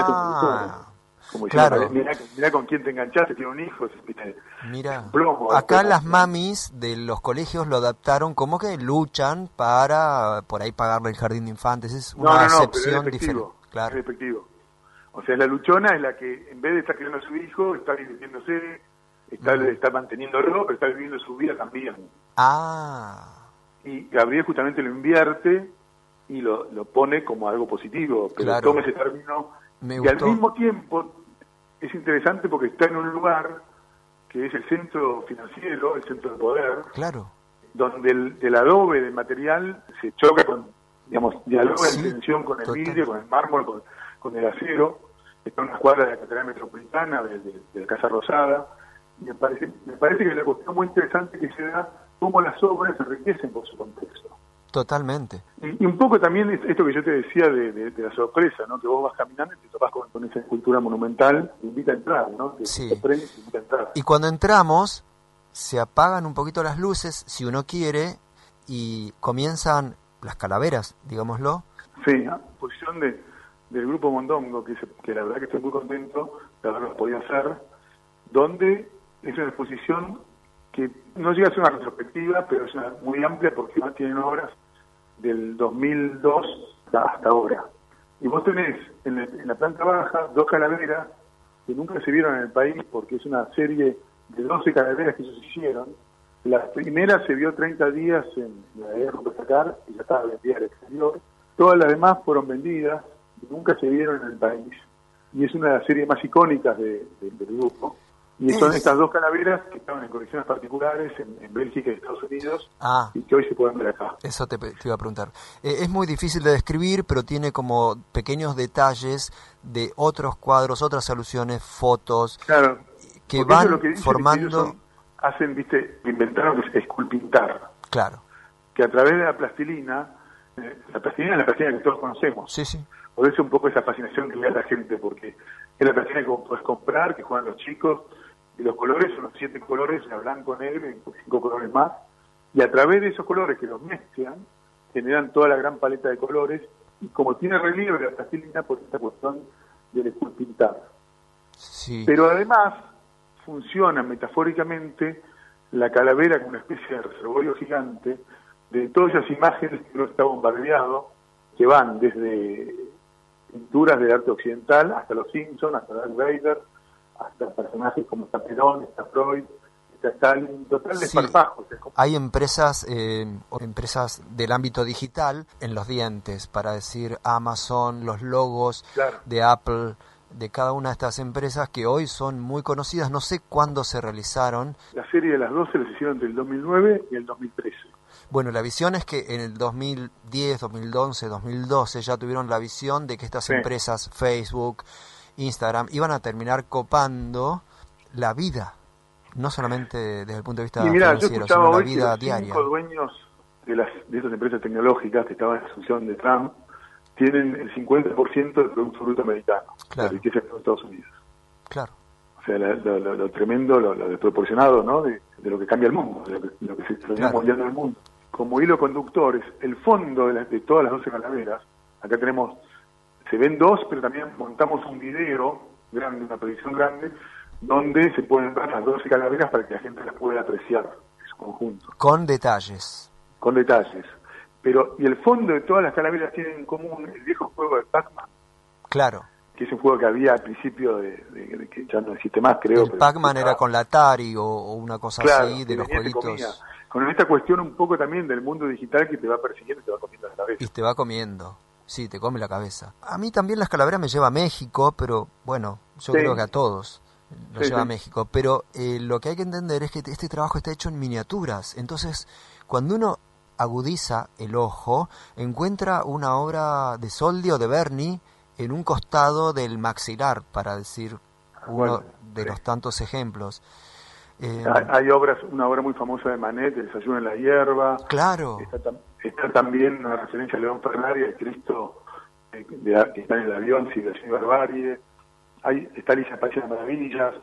como claro. Mirá con quién te enganchaste, tiene un hijo, mira, plomo, acá las mamis de los colegios lo adaptaron como que luchan para por ahí pagarle el jardín de infantes, es una acepción diferente. Claro. Es despectivo. O sea, la luchona es la que, en vez de estar criando a su hijo, está divirtiéndose, está manteniéndolo, pero está viviendo su vida también. Y Gabriel justamente lo invierte y lo pone como algo positivo, pero Claro. toma ese término. Me Y gustó. al mismo tiempo es interesante porque está en un lugar que es el centro financiero, el centro de poder, Claro. donde el adobe del material se choca con, digamos, dialoga Sí, en tensión con el total. vidrio, con el mármol, con el acero. Está en una cuadra de la Catedral Metropolitana, de la Casa Rosada. Y me parece que es una cuestión muy interesante que se da cómo las obras se enriquecen por su contexto. Totalmente. Y un poco también esto que yo te decía de la sorpresa, ¿no? Que vos vas caminando y te topás con esa escultura monumental, te invita a entrar, ¿no? Te prende y te invita a entrar. Y cuando entramos, se apagan un poquito las luces, si uno quiere, y comienzan las calaveras, digámoslo. Sí, posición del grupo Mondongo, que la verdad que estoy muy contento de haberlo podido hacer, donde es una exposición que no llega a ser una retrospectiva, pero es muy amplia porque más tienen obras del 2002 hasta ahora. Y vos tenés en la planta baja 2 calaveras que nunca se vieron en el país porque es una serie de 12 calaveras que ellos hicieron. La primera se vio 30 días en la de sacar y ya estaba vendida al exterior. Todas las demás fueron vendidas y nunca se vieron en el país. Y es una de las series más icónicas del grupo. Y son estas 2 calaveras que estaban en colecciones particulares en Bélgica y Estados Unidos y que hoy se pueden ver acá. Eso te iba a preguntar. Es muy difícil de describir, pero tiene como pequeños detalles de otros cuadros, otras alusiones, fotos, Claro, que porque van ellos lo que dicen es que formando... ellos hacen, inventaron que es esculpintar. Claro. Que a través de la plastilina es la plastilina que todos conocemos. Sí, sí. Por eso un poco esa fascinación que le da a la gente, porque es la plastilina que vos podés comprar, que juegan los chicos, y los colores son los 7 colores, la blanco, negro y 5 colores más, y a través de esos colores que los mezclan, generan toda la gran paleta de colores, y como tiene relieve la plastilina, por esta cuestión del esculpintar. Sí. Pero además funciona metafóricamente la calavera como una especie de reservorio gigante de todas esas imágenes que uno está bombardeado, que van desde pinturas del arte occidental hasta los Simpsons, hasta Darth Vader, hasta personajes como está Perón, está Freud, está Stalin, total desparpajo. Hay empresas del ámbito digital en los dientes, para decir Amazon, los logos de Apple, de cada una de estas empresas que hoy son muy conocidas. No sé cuándo se realizaron. La serie de las 12 las hicieron entre el 2009 y el 2013. Bueno, la visión es que en el 2010, 2011, 2012 ya tuvieron la visión de que estas empresas, Facebook, Instagram, iban a terminar copando la vida, no solamente desde el punto de vista financiero, sino la vida diaria. 5 dueños de estas empresas tecnológicas que estaban en la asunción de Trump tienen el 50% del Producto Bruto Americano, la riqueza de los Estados Unidos. Claro. O sea, lo tremendo, lo desproporcionado, ¿no? De lo que cambia el mundo, de lo que se está moldeando el mundo. Como hilo conductor es el fondo de todas las 12 calaveras. Acá tenemos, se ven 2, pero también montamos un video grande, una proyección grande, donde se pueden ver las 12 calaveras para que la gente las pueda apreciar en su conjunto. Con detalles. Con detalles. Pero, y el fondo de todas las calaveras tienen en común el viejo juego de Pac-Man. Claro. Que es un juego que había al principio de que ya no existe más, creo. El Pac-Man era con la Atari o una cosa así, de los jueguitos. Con esta cuestión un poco también del mundo digital que te va persiguiendo y te va comiendo la cabeza. Y te va comiendo. Sí, te come la cabeza. A mí también las calaveras me lleva a México, pero bueno, yo creo que a todos nos lleva a México. Pero lo que hay que entender es que este trabajo está hecho en miniaturas. Entonces, cuando uno agudiza el ojo, encuentra una obra de Soldi o de Berni en un costado del maxilar, para decir uno de los tantos ejemplos. Hay una obra muy famosa de Manet, El desayuno en la hierba. Claro. Está también una referencia a León Ferrari, el Cristo que está en el avión, Civilización y Barbarie. Está Alicia Pache de Maravillas.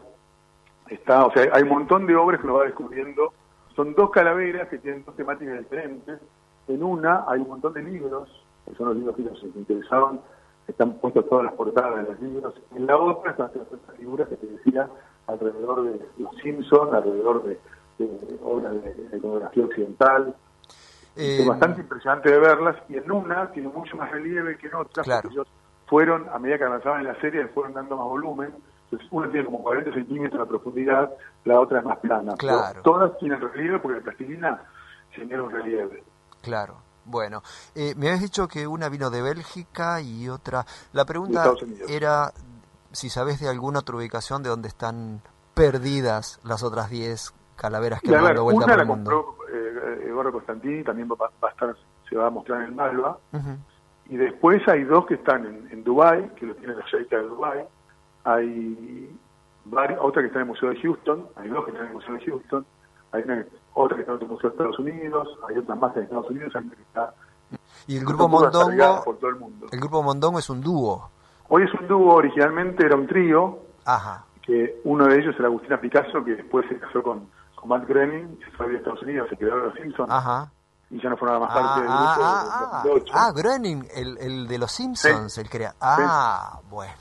O sea, hay un montón de obras que uno va descubriendo. Son 2 calaveras que tienen 2 temáticas diferentes. En una hay un montón de libros, que son los libros que nos interesaban. Están puestas todas las portadas de los libros. En la otra están estas figuras que te decía, alrededor de los Simpsons, alrededor de obras de iconografía occidental. Es bastante impresionante de verlas, y en una tiene mucho más relieve que en otras, porque ellos fueron, a medida que avanzaban en la serie, le fueron dando más volumen. Entonces, una tiene como 40 centímetros de profundidad, la otra es más plana. Claro. Pero todas tienen relieve porque la plastilina genera un relieve. Claro. Bueno, me habías dicho que una vino de Bélgica y otra... La pregunta Estados Unidos. era si sabés de alguna otra ubicación de donde están perdidas las otras 10 calaveras que Y a han ver, dado vuelta una por el la mundo. compró Eduardo Costantini, también va a estar, se va a mostrar en el Malva. Ujú. Y después hay 2 que están en Dubái, que lo tienen los Sheikha de Dubái. Hay otra que está en el Museo de Houston, hay 2 que están en el Museo de Houston. Hay otra que está en el Museo de Estados Unidos, hay otras más en Estados Unidos, hay una que está... Y el grupo todas cargadas Mondongo, por todo el mundo. el grupo Mondongo es un dúo. Hoy es un dúo, originalmente era un trío, Ajá. que uno de ellos era Agustina Picasso, que después se casó con Matt Groening, se fue a Estados Unidos, se quedó en los Simpsons, Ajá. y ya no formaba más parte del grupo del 2008. Groening, el de los Simpsons, Sí. el crea. Bueno.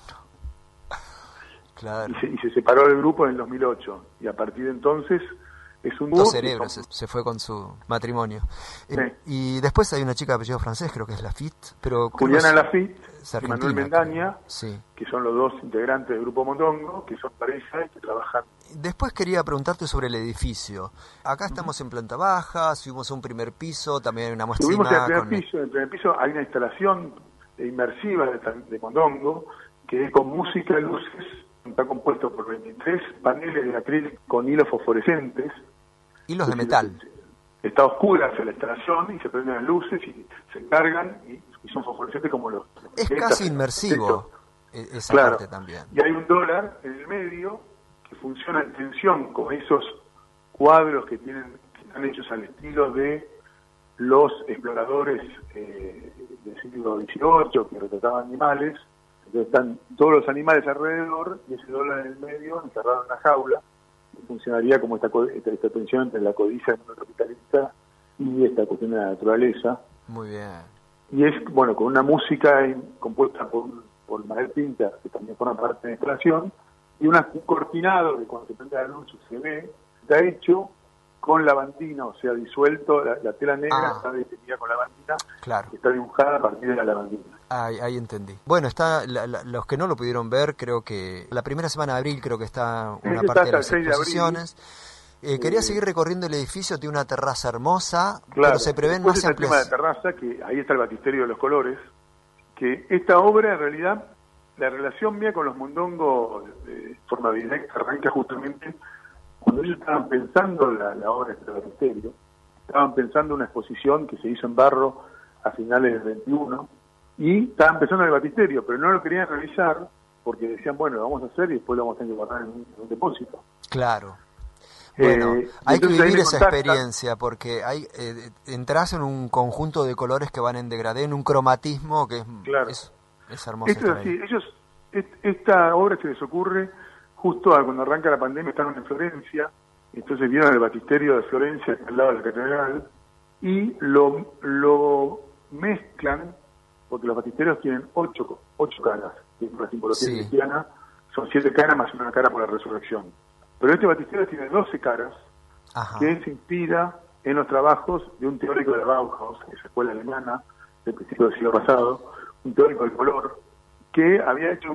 Claro. Y se separó del grupo en el 2008, y a partir de entonces es un dúo. Dos cerebros, se fue con su matrimonio. Sí. Y después hay una chica de apellido francés, creo que es Lafitte, pero Juliana Lafitte es y Manuel argentina, Mendaña, sí. que son los 2 integrantes del grupo Mondongo, que son pareja y que trabajan. Después quería preguntarte sobre el edificio. Acá estamos en planta baja, subimos a un primer piso, también hay una muestrina. Subimos al primer piso, en el primer piso hay una instalación inmersiva de Mondongo, que es con música y luces, está compuesto por 23 paneles de acrílico con hilos fosforescentes. Hilos de metal. Está oscura la instalación y se prenden las luces y se cargan y son fosforescentes como los Es casi inmersivo esa claro. parte también. Y hay un dólar en el medio que funciona en tensión con esos cuadros que están hechos al estilo de los exploradores del siglo XVIII que retrataban animales. Entonces están todos los animales alrededor y ese dólar en el medio encerrado en una jaula. Funcionaría como esta tensión entre la codicia del mundo capitalista y esta cuestión de la naturaleza. Muy bien. Y es, bueno, con una música compuesta por Manuel Pinter, que también forma parte de la instalación, y un cortinado que cuando se prende la luz se ve, está hecho con lavandina, o sea, disuelto, la tela negra está definida con lavandina, claro. Está dibujada a partir de la lavandina. Ahí entendí. Bueno, está los que no lo pudieron ver, creo que la primera semana de abril creo que está una parte de las exposiciones. Quería seguir recorriendo el edificio, tiene una terraza hermosa, claro. Pero se prevén Después más está el tema de la terraza, que ahí está el batisterio de los colores, que esta obra en realidad, la relación mía con los Mondongo de forma directa arranca justamente cuando ellos estaban pensando la obra del batisterio, estaban pensando una exposición que se hizo en barro a finales del 21, y estaban pensando en el batisterio, pero no lo querían realizar porque decían, bueno, lo vamos a hacer y después lo vamos a tener que guardar en un depósito. Claro. Bueno, hay que vivir esa experiencia porque entras en un conjunto de colores que van en degradé, en un cromatismo que es hermoso. Esto es así. Esta obra se les ocurre justo cuando arranca la pandemia, estaban en Florencia, entonces vieron el batisterio de Florencia al lado de la catedral y lo mezclan, porque los batisterios tienen 8 caras, que por la simbología cristiana son 7 caras más una cara por la resurrección. Pero este batisterio tiene 12 caras, que se inspira en los trabajos de un teórico de Bauhaus, esa escuela alemana del principio del siglo pasado, un teórico del color, que había hecho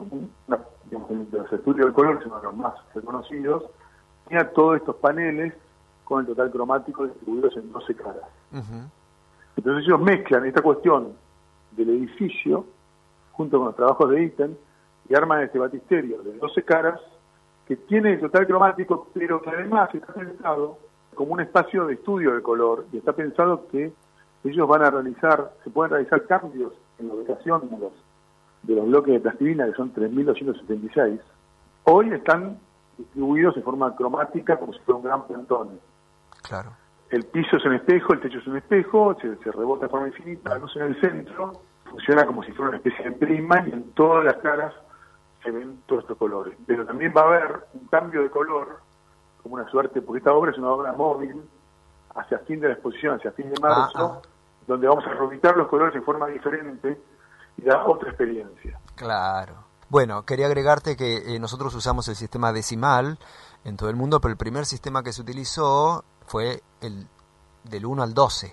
de los estudios del color, que son los más reconocidos, tenía todos estos paneles con el total cromático distribuidos en 12 caras. Entonces ellos mezclan esta cuestión del edificio junto con los trabajos de Itten y arman este batisterio de 12 caras que tiene el total cromático, pero que además está pensado como un espacio de estudio del color y está pensado que ellos se pueden realizar cambios en la ubicación de los bloques de plastilina, que son 3.276. Hoy están distribuidos de forma cromática como si fuera un gran plantón. Claro. El piso es un espejo, el techo es un espejo, se rebota de forma infinita, la luz en el centro, funciona como si fuera una especie de prisma y en todas las caras se ven todos estos colores. Pero también va a haber un cambio de color, como una suerte, porque esta obra es una obra móvil, hacia fin de la exposición, hacia fin de marzo, donde vamos a reubicar los colores en forma diferente y da otra experiencia. Claro. Bueno, quería agregarte que nosotros usamos el sistema decimal en todo el mundo, pero el primer sistema que se utilizó fue el del 1 al 12.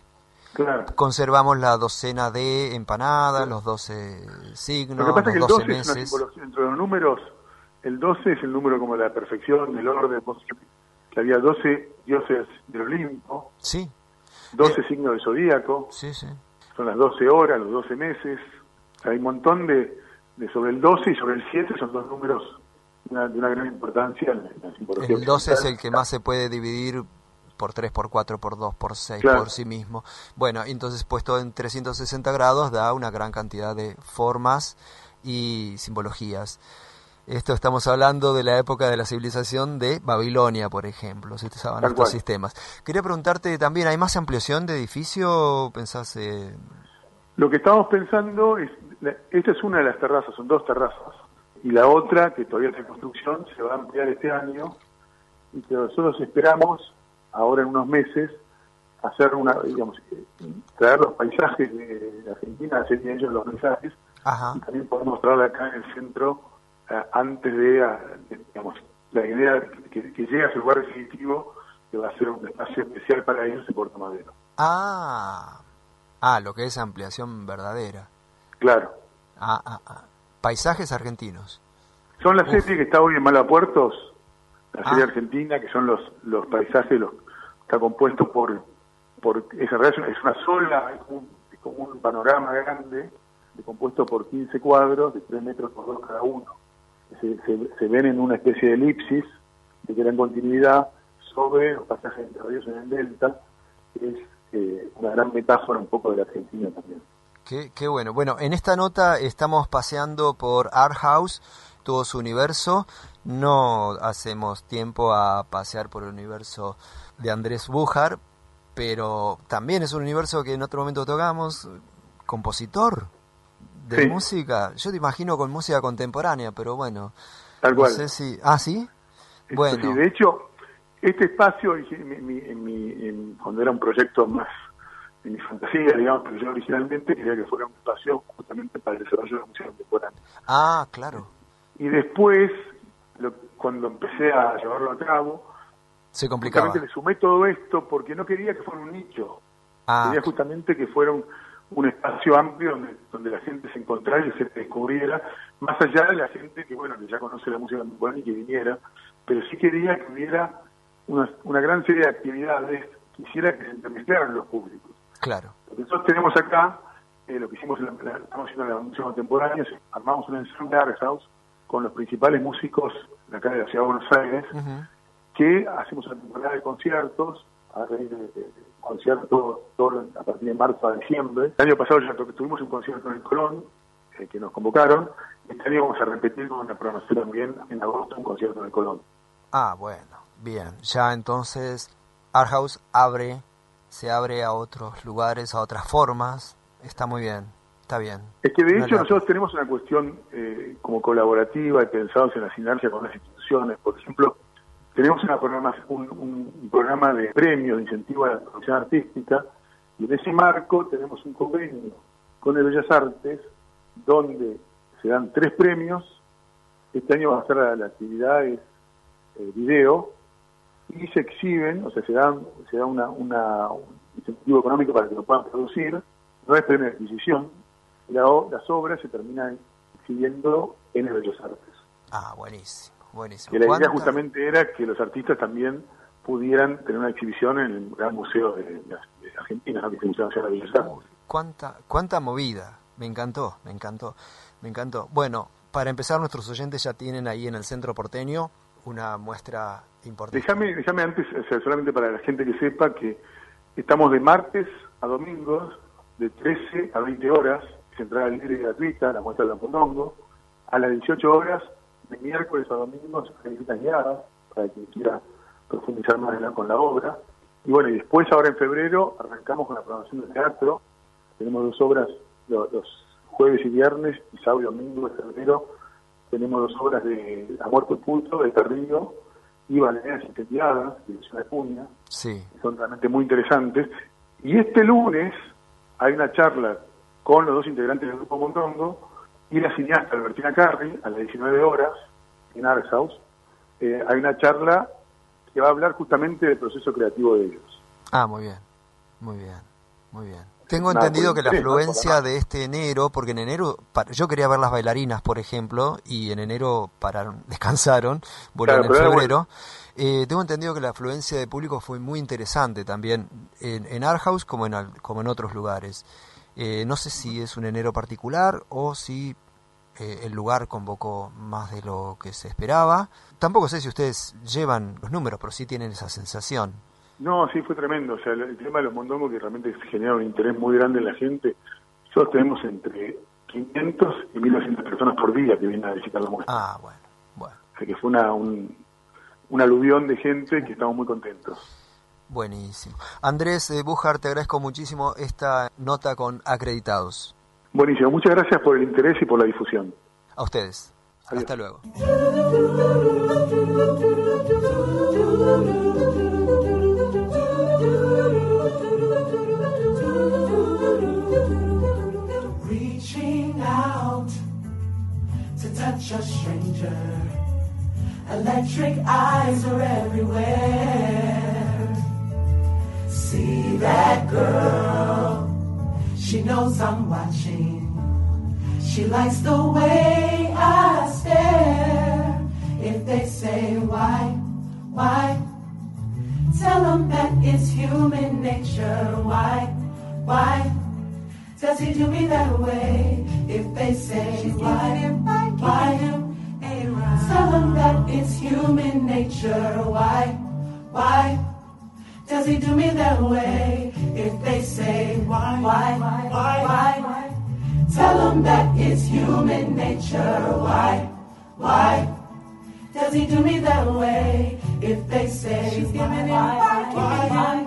Claro. Conservamos la docena de empanadas, los 12 signos, Lo que pasa es que los el 12 12 es una meses. simbología. Dentro de los números, el 12 es el número como de la perfección, del orden, que había 12 dioses del Olimpo, Sí, 12 signos del zodíaco, sí, sí. son las 12 horas, los 12 meses. O sea, hay un montón de sobre el 12 y sobre el 7 son dos números de una gran importancia en la simbología. El 12 es occidental. el que más se puede dividir por 3, por 4, por 2, por 6, Claro. por sí mismo. Bueno, entonces puesto en 360 grados da una gran cantidad de formas y simbologías. Esto estamos hablando de la época de la civilización de Babilonia, por ejemplo, se usaban Tal estos cual. sistemas. Quería preguntarte también, ¿hay más ampliación de edificio? ¿Pensás? Lo que estamos pensando es, esta es una de las terrazas, son dos terrazas, y la otra, que todavía está en construcción, se va a ampliar este año, y que nosotros esperamos, ahora en unos meses, hacer traer los paisajes de Argentina, hacer ellos los paisajes, Ajá. y también poder mostrarla acá en el centro, antes de, la idea que llegue a su lugar definitivo, que va a ser un espacio especial para ellos en Puerto Madero. Lo que es ampliación verdadera. Claro. Paisajes argentinos. Son la serie que está hoy en Malapuertos, la serie argentina, que son los paisajes, está compuesto por es en realidad es una sola, es como un panorama grande, compuesto por 15 cuadros de 3 metros por 2 cada uno. Se ven en una especie de elipsis de gran continuidad sobre los pasajes entre ríos en el delta, que es una gran metáfora un poco de la Argentina también. Qué bueno. Bueno, en esta nota estamos paseando por Art House, todo su universo. No hacemos tiempo a pasear por el universo de Andrés Bújar, pero también es un universo que en otro momento tocamos. Compositor de música. Yo te imagino con música contemporánea, pero bueno. Tal cual. No sé si... ¿sí? Bueno. Sí, de hecho, este espacio, cuando era un proyecto más de mi fantasía, digamos, pero yo originalmente quería que fuera un espacio justamente para el desarrollo de la música contemporánea. Claro. Y después, cuando empecé a llevarlo a cabo, se complicaba. Justamente le sumé todo esto porque no quería que fuera un nicho. Quería justamente que fuera un espacio amplio donde la gente se encontrara y se descubriera, más allá de la gente que ya conoce la música contemporánea y que viniera, pero sí quería que hubiera una gran serie de actividades, quisiera que se intermezclaran los públicos. Claro. Lo que nosotros tenemos acá, lo que hicimos estamos haciendo en la música contemporánea, es armamos un ensamble Art House con los principales músicos de acá de la ciudad de Buenos Aires, que hacemos una temporada de conciertos, a raíz de conciertos a partir de marzo a diciembre. El año pasado ya tuvimos un concierto en el Colón, que nos convocaron. Este año vamos a repetir con una programación también en agosto, un concierto en el Colón. Bueno, bien. Ya entonces Art House se abre a otros lugares, a otras formas. Está muy bien, está bien. Es que de hecho nosotros tenemos una cuestión como colaborativa y pensados en la sinergia con las instituciones. Por ejemplo, tenemos un programa de premios, de incentivo a la producción artística, y en ese marco tenemos un convenio con el Bellas Artes, donde se dan 3 premios. Este año va a ser la actividad es video, y se exhiben, o sea, se da un incentivo económico para que lo puedan producir. No es premio de adquisición, las obras se terminan exhibiendo en el Bellas Artes. Buenísimo. Que la idea justamente era que los artistas también pudieran tener una exhibición en el Gran Museo de Argentina, ¿no? Que es el Museo Nacional de Bellas Artes. Cuánta movida, me encantó. Bueno, para empezar, nuestros oyentes ya tienen ahí en el Centro Porteño una muestra importante. Déjame antes, solamente para la gente que sepa que estamos de martes a domingos, de 13 a 20 horas, es entrada libre y gratuita, la muestra del Mondongo, a las 18 horas, de miércoles a domingos, visitas guiadas, para quien quiera profundizar más con la obra. Y y después ahora en febrero arrancamos con la programación de teatro. Tenemos 2 obras los jueves y viernes, y sábado y domingo de febrero. Tenemos 2 obras de A Muerto y Punto, de Carrillo, y Baleares Incendiadas, de Ciudad de Puña. Sí. Son realmente muy interesantes. Y este lunes hay una charla con los 2 integrantes del Grupo Mondongo y la cineasta Albertina Carri, a las 19 horas, en Art House. Hay una charla que va a hablar justamente del proceso creativo de ellos. Ah, muy bien, muy bien. Muy bien. Tengo entendido que la afluencia de este enero, porque en enero yo quería ver las bailarinas, por ejemplo, y en enero descansaron, volvieron en febrero. Tengo entendido que la afluencia de público fue muy interesante también en Art House como en otros lugares. No sé si es un enero particular o si el lugar convocó más de lo que se esperaba. Tampoco sé si ustedes llevan los números, pero sí tienen esa sensación. No, sí, fue tremendo. O sea, el tema de los mondongos que realmente genera un interés muy grande en la gente. Nosotros tenemos entre 500 y 1.200 personas por día que vienen a visitar la muestra. Ah, bueno. O sea que fue un aluvión de gente que estamos muy contentos. Buenísimo. Andrés Bújar, te agradezco muchísimo esta nota con Acreditados. Buenísimo. Muchas gracias por el interés y por la difusión. A ustedes. Adiós. Hasta luego. Reaching out to touch a stranger. Electric eyes are everywhere. See that girl, she knows I'm watching. She likes the way I stare. If they say why, tell them that it's human nature. Why does he do me that way? If they say why, tell them that it's human nature. Why does he do me that way? If they say why, tell them that it's human nature. Why does he do me that way? If they say she's giving him why,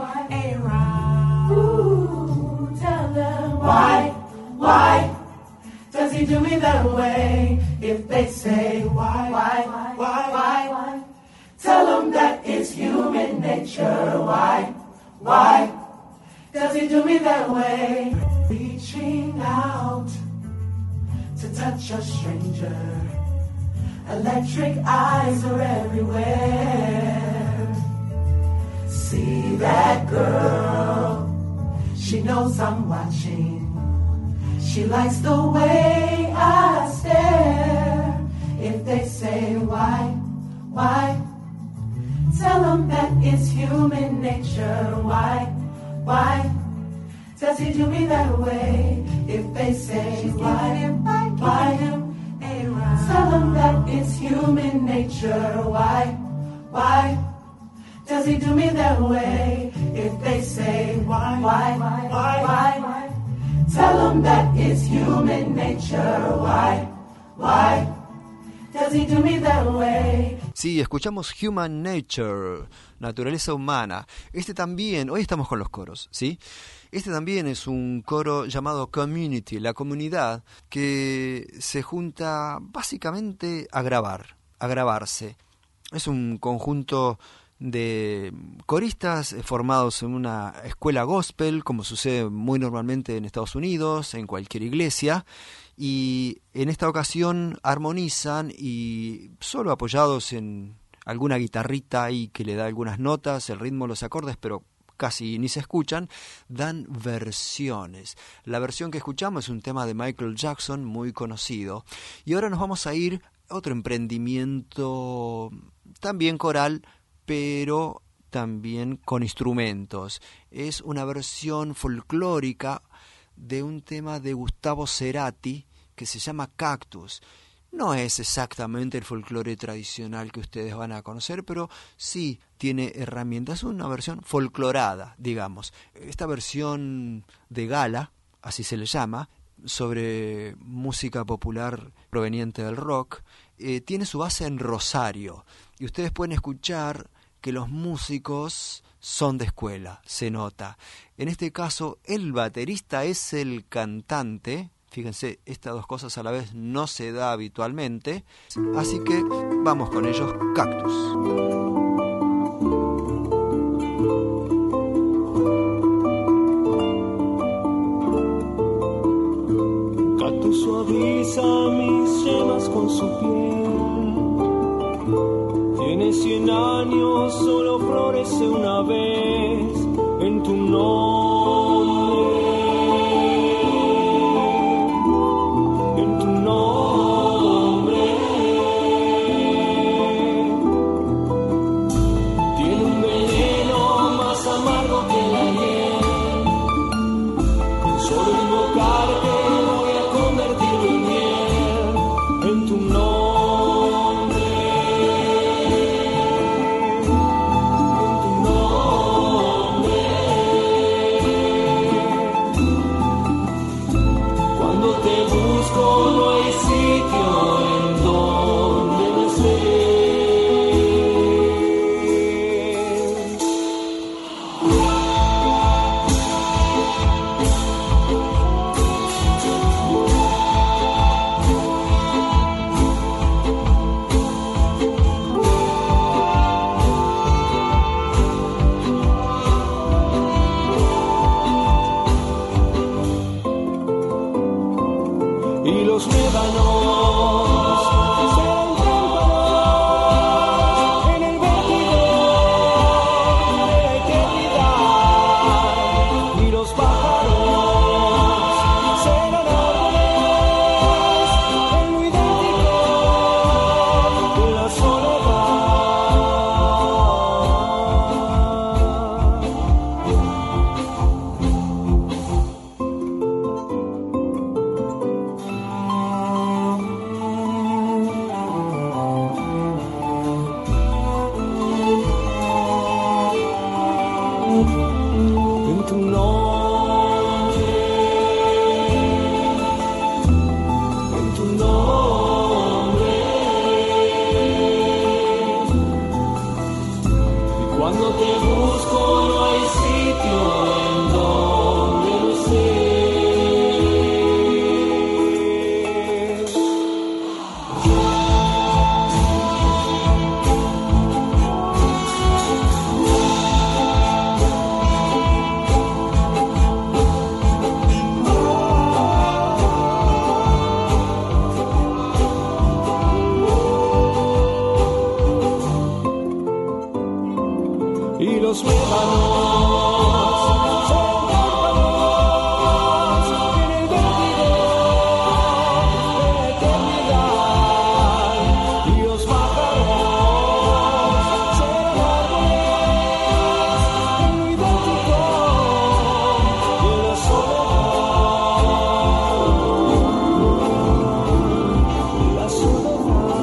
ooh, tell them why does he do me that way? If they say why, tell them that it's human nature. Why does he do me that way? Reaching out to touch a stranger. Electric eyes are everywhere. See that girl, she knows I'm watching. She likes the way I stare. If they say why, tell them that it's human nature. Why does he do me that way? If they say why, tell them that it's human nature. Why does he do me that way? If they say why, tell them that it's human nature. Why does he do me that way? Sí, escuchamos Human Nature, naturaleza humana. Hoy estamos con los coros, ¿sí? Este también es un coro llamado Community, la comunidad, que se junta básicamente a grabarse. Es un conjunto de coristas formados en una escuela gospel, como sucede muy normalmente en Estados Unidos, en cualquier iglesia, y en esta ocasión armonizan y solo apoyados en alguna guitarrita ahí que le da algunas notas, el ritmo, los acordes, pero casi ni se escuchan, dan versiones. La versión que escuchamos es un tema de Michael Jackson muy conocido. Y ahora nos vamos a ir a otro emprendimiento también coral, pero también con instrumentos. Es una versión folclórica de un tema de Gustavo Cerati que se llama Cactus. No es exactamente el folclore tradicional que ustedes van a conocer, pero sí tiene herramientas. Es una versión folclorada, digamos. Esta versión de gala, así se le llama, sobre música popular proveniente del rock, tiene su base en Rosario. Y ustedes pueden escuchar que los músicos son de escuela, se nota. En este caso, el baterista es el cantante. Fíjense, estas dos cosas a la vez no se da habitualmente. Así que vamos con ellos, Cactus. Cactus suaviza mis yemas con su piel. Tiene 100 años, solo florece una vez en tu nombre. tu nombre, en tu nombre. Y cuando te busco no hay sitio en donde no estés. Y los médanos son hermanos en el vértigo de la eternidad. Y los pájaros serán árboles en mi vértigo de la soledad. La soledad.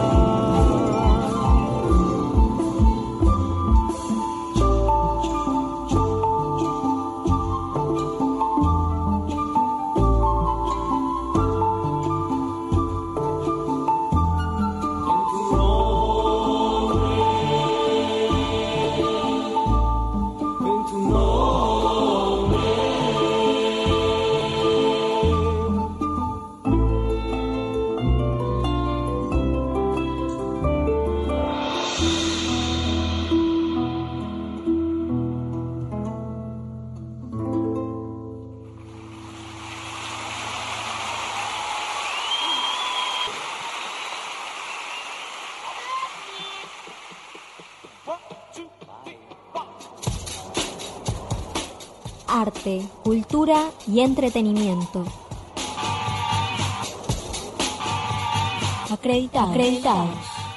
Arte, cultura y entretenimiento. Acreditados.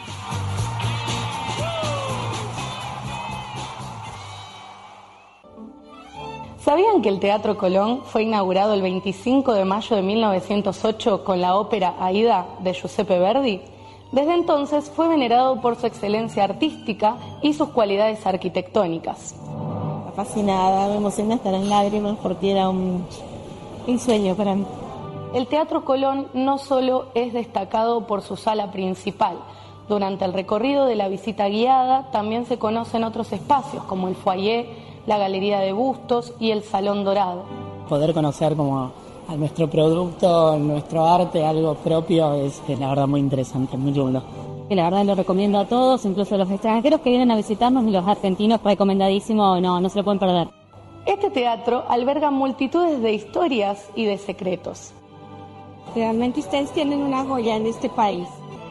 ¿Sabían que el Teatro Colón fue inaugurado el 25 de mayo de 1908 con la ópera Aida de Giuseppe Verdi? Desde entonces fue venerado por su excelencia artística y sus cualidades arquitectónicas. Fascinada, me emociona estar en lágrimas porque era un sueño para mí. El Teatro Colón no solo es destacado por su sala principal. Durante el recorrido de la visita guiada también se conocen otros espacios como el foyer, la galería de bustos y el Salón Dorado. Poder conocer como a nuestro producto, nuestro arte, algo propio, es la verdad muy interesante, muy lindo. Que la verdad lo recomiendo a todos, incluso a los extranjeros que vienen a visitarnos y los argentinos, recomendadísimo, no se lo pueden perder. Este teatro alberga multitudes de historias y de secretos. Realmente ustedes tienen una joya en este país.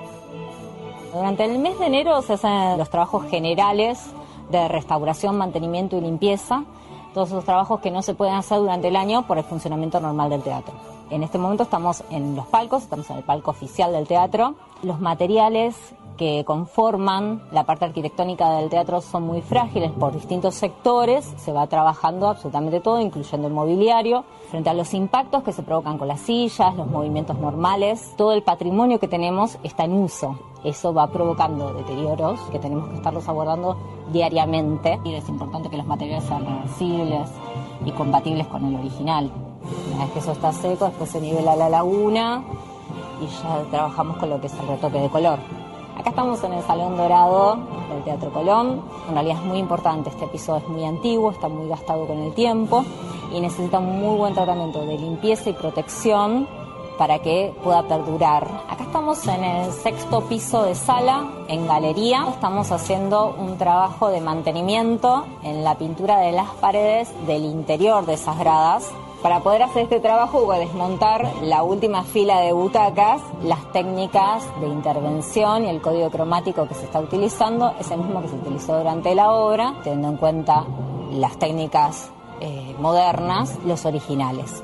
Durante el mes de enero se hacen los trabajos generales de restauración, mantenimiento y limpieza, todos esos trabajos que no se pueden hacer durante el año por el funcionamiento normal del teatro. En este momento estamos en los palcos, estamos en el palco oficial del teatro. Los materiales que conforman la parte arquitectónica del teatro son muy frágiles por distintos sectores, se va trabajando absolutamente todo, incluyendo el mobiliario. Frente a los impactos que se provocan con las sillas, los movimientos normales, todo el patrimonio que tenemos está en uso. Eso va provocando deterioros que tenemos que estarlos abordando diariamente. Y es importante que los materiales sean reversibles y compatibles con el original. Una vez que eso está seco, después se nivela la laguna y ya trabajamos con lo que es el retoque de color. Acá estamos en el Salón Dorado del Teatro Colón. En realidad es muy importante, este piso es muy antiguo, está muy gastado con el tiempo y necesita un muy buen tratamiento de limpieza y protección para que pueda perdurar. Acá estamos en el 6º piso de sala, en galería. Estamos haciendo un trabajo de mantenimiento en la pintura de las paredes del interior de esas gradas. Para poder hacer este trabajo hubo que desmontar la última fila de butacas. Las técnicas de intervención y el código cromático que se está utilizando es el mismo que se utilizó durante la obra, teniendo en cuenta las técnicas modernas, los originales.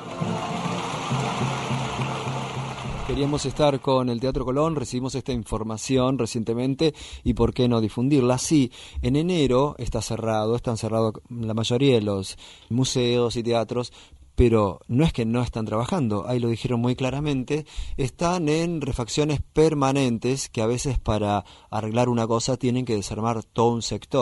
Queríamos estar con el Teatro Colón, recibimos esta información recientemente y por qué no difundirla. Sí, en enero están cerrados la mayoría de los museos y teatros, pero no es que no están trabajando, ahí lo dijeron muy claramente, están en refacciones permanentes que a veces para arreglar una cosa tienen que desarmar todo un sector.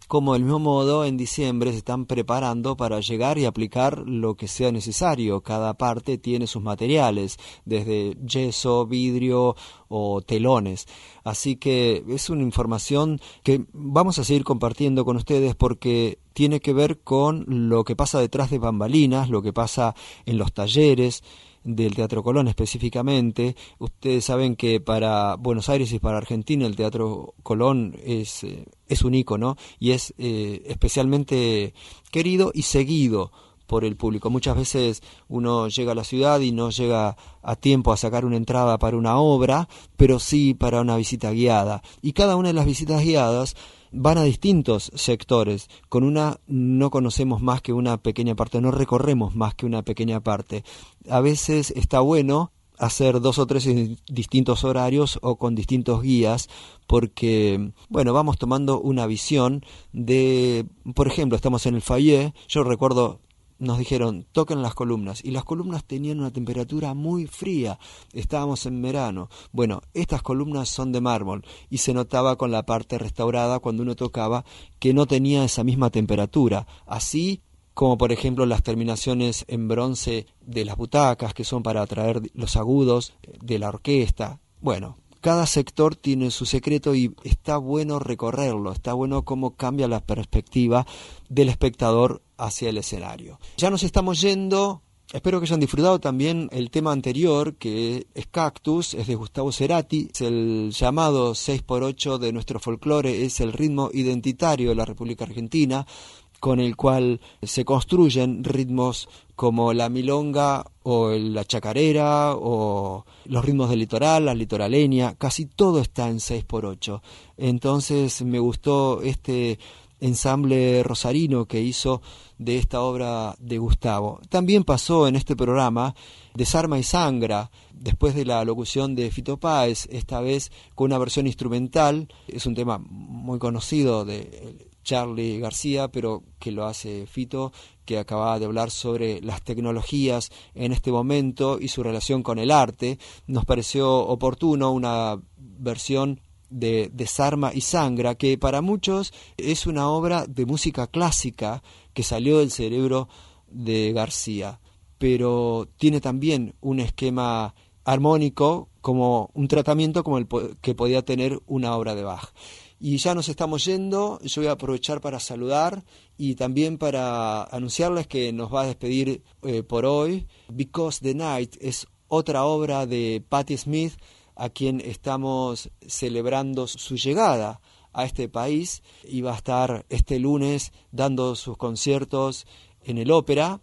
como del mismo modo en diciembre se están preparando para llegar y aplicar lo que sea necesario. Cada parte tiene sus materiales, desde yeso, vidrio o telones. Así que es una información que vamos a seguir compartiendo con ustedes porque tiene que ver con lo que pasa detrás de bambalinas, lo que pasa en los talleres del Teatro Colón específicamente. Ustedes saben que para Buenos Aires y para Argentina el Teatro Colón es un ícono y es especialmente querido y seguido por el público. Muchas veces uno llega a la ciudad y no llega a tiempo a sacar una entrada para una obra, pero sí para una visita guiada. Y cada una de las visitas guiadas van a distintos sectores. Con una no conocemos más que una pequeña parte, no recorremos más que una pequeña parte. A veces está bueno hacer 2 o 3 distintos horarios o con distintos guías, porque, bueno, vamos tomando una visión de, por ejemplo, estamos en el foyer, yo recuerdo, nos dijeron, toquen las columnas, y las columnas tenían una temperatura muy fría, estábamos en verano. Bueno, estas columnas son de mármol, y se notaba con la parte restaurada cuando uno tocaba que no tenía esa misma temperatura, así como por ejemplo las terminaciones en bronce de las butacas, que son para atraer los agudos de la orquesta. Bueno, cada sector tiene su secreto y está bueno recorrerlo, está bueno cómo cambia la perspectiva del espectador hacia el escenario. Ya nos estamos yendo, espero que hayan disfrutado también el tema anterior, que es Cactus, es de Gustavo Cerati, es el llamado 6x8 de nuestro folclore, es el ritmo identitario de la República Argentina, con el cual se construyen ritmos como la milonga o la chacarera o los ritmos del litoral, la litoraleña, casi todo está en 6x8. Entonces me gustó este ensamble rosarino que hizo de esta obra de Gustavo. También pasó en este programa Desarma y Sangra, después de la locución de Fito Páez, esta vez con una versión instrumental. Es un tema muy conocido de Charly García, pero que lo hace Fito, que acababa de hablar sobre las tecnologías en este momento y su relación con el arte. Nos pareció oportuno una versión de Desarma y Sangra, que para muchos es una obra de música clásica que salió del cerebro de García, pero tiene también un esquema armónico, como un tratamiento como el que podía tener una obra de Bach. Y ya nos estamos yendo, yo voy a aprovechar para saludar y también para anunciarles que nos va a despedir por hoy. Because the Night es otra obra de Patti Smith, a quien estamos celebrando su llegada a este país, y va a estar este lunes dando sus conciertos en el Ópera,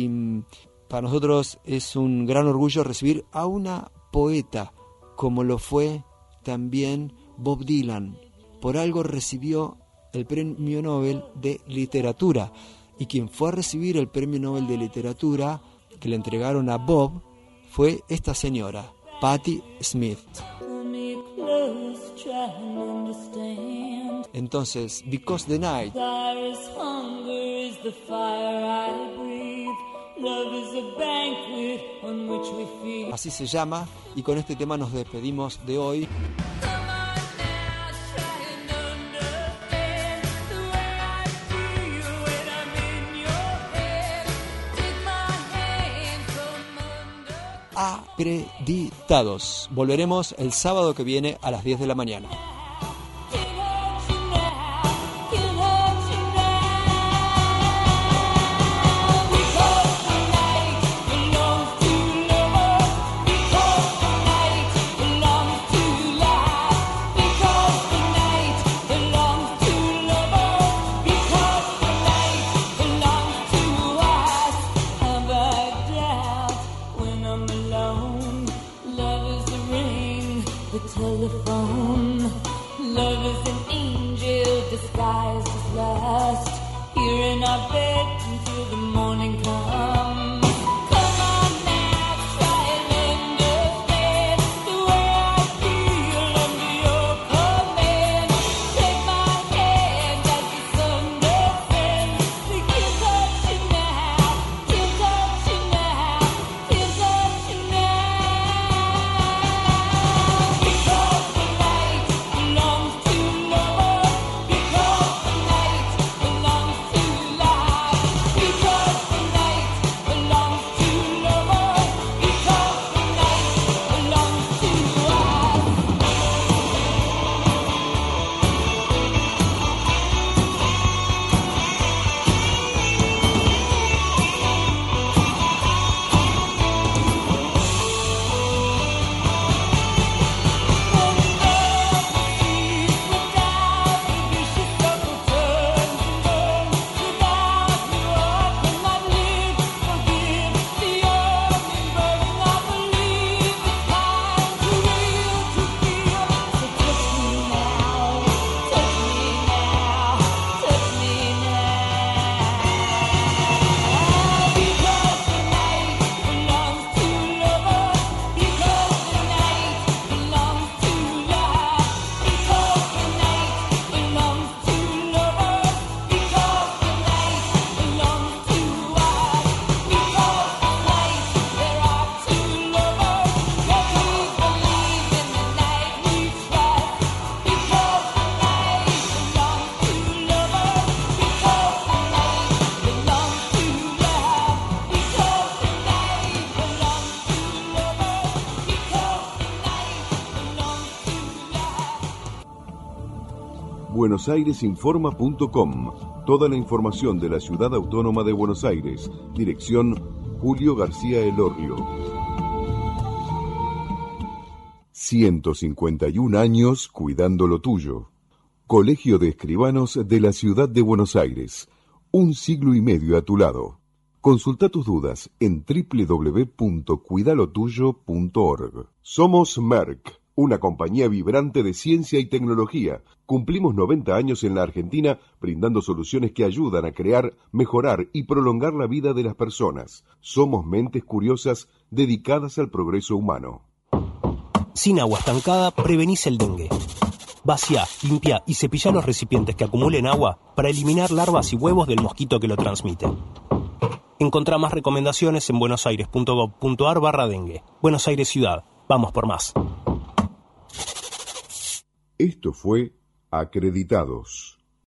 y para nosotros es un gran orgullo recibir a una poeta como lo fue también Bob Dylan. Por algo recibió el Premio Nobel de Literatura, y quien fue a recibir el Premio Nobel de Literatura que le entregaron a Bob fue esta señora, Patti Smith. Entonces, Because the Night. Así se llama, y con este tema nos despedimos de hoy. Acreditados. Volveremos el sábado que viene a las 10 de la mañana. Telephone buenosairesinforma.com. Toda la información de la Ciudad Autónoma de Buenos Aires. Dirección Julio García Elorrio. 151 años cuidando lo tuyo. Colegio de Escribanos de la Ciudad de Buenos Aires. Un siglo y medio a tu lado. Consulta tus dudas en www.cuidalotuyo.org. Somos Merck, una compañía vibrante de ciencia y tecnología. Cumplimos 90 años en la Argentina brindando soluciones que ayudan a crear, mejorar y prolongar la vida de las personas. Somos mentes curiosas dedicadas al progreso humano. Sin agua estancada, prevenís el dengue. Vacía, limpia y cepilla los recipientes que acumulen agua para eliminar larvas y huevos del mosquito que lo transmite. Encontrá más recomendaciones en buenosaires.gov.ar/dengue. Buenos Aires Ciudad. Vamos por más. Esto fue Acreditados.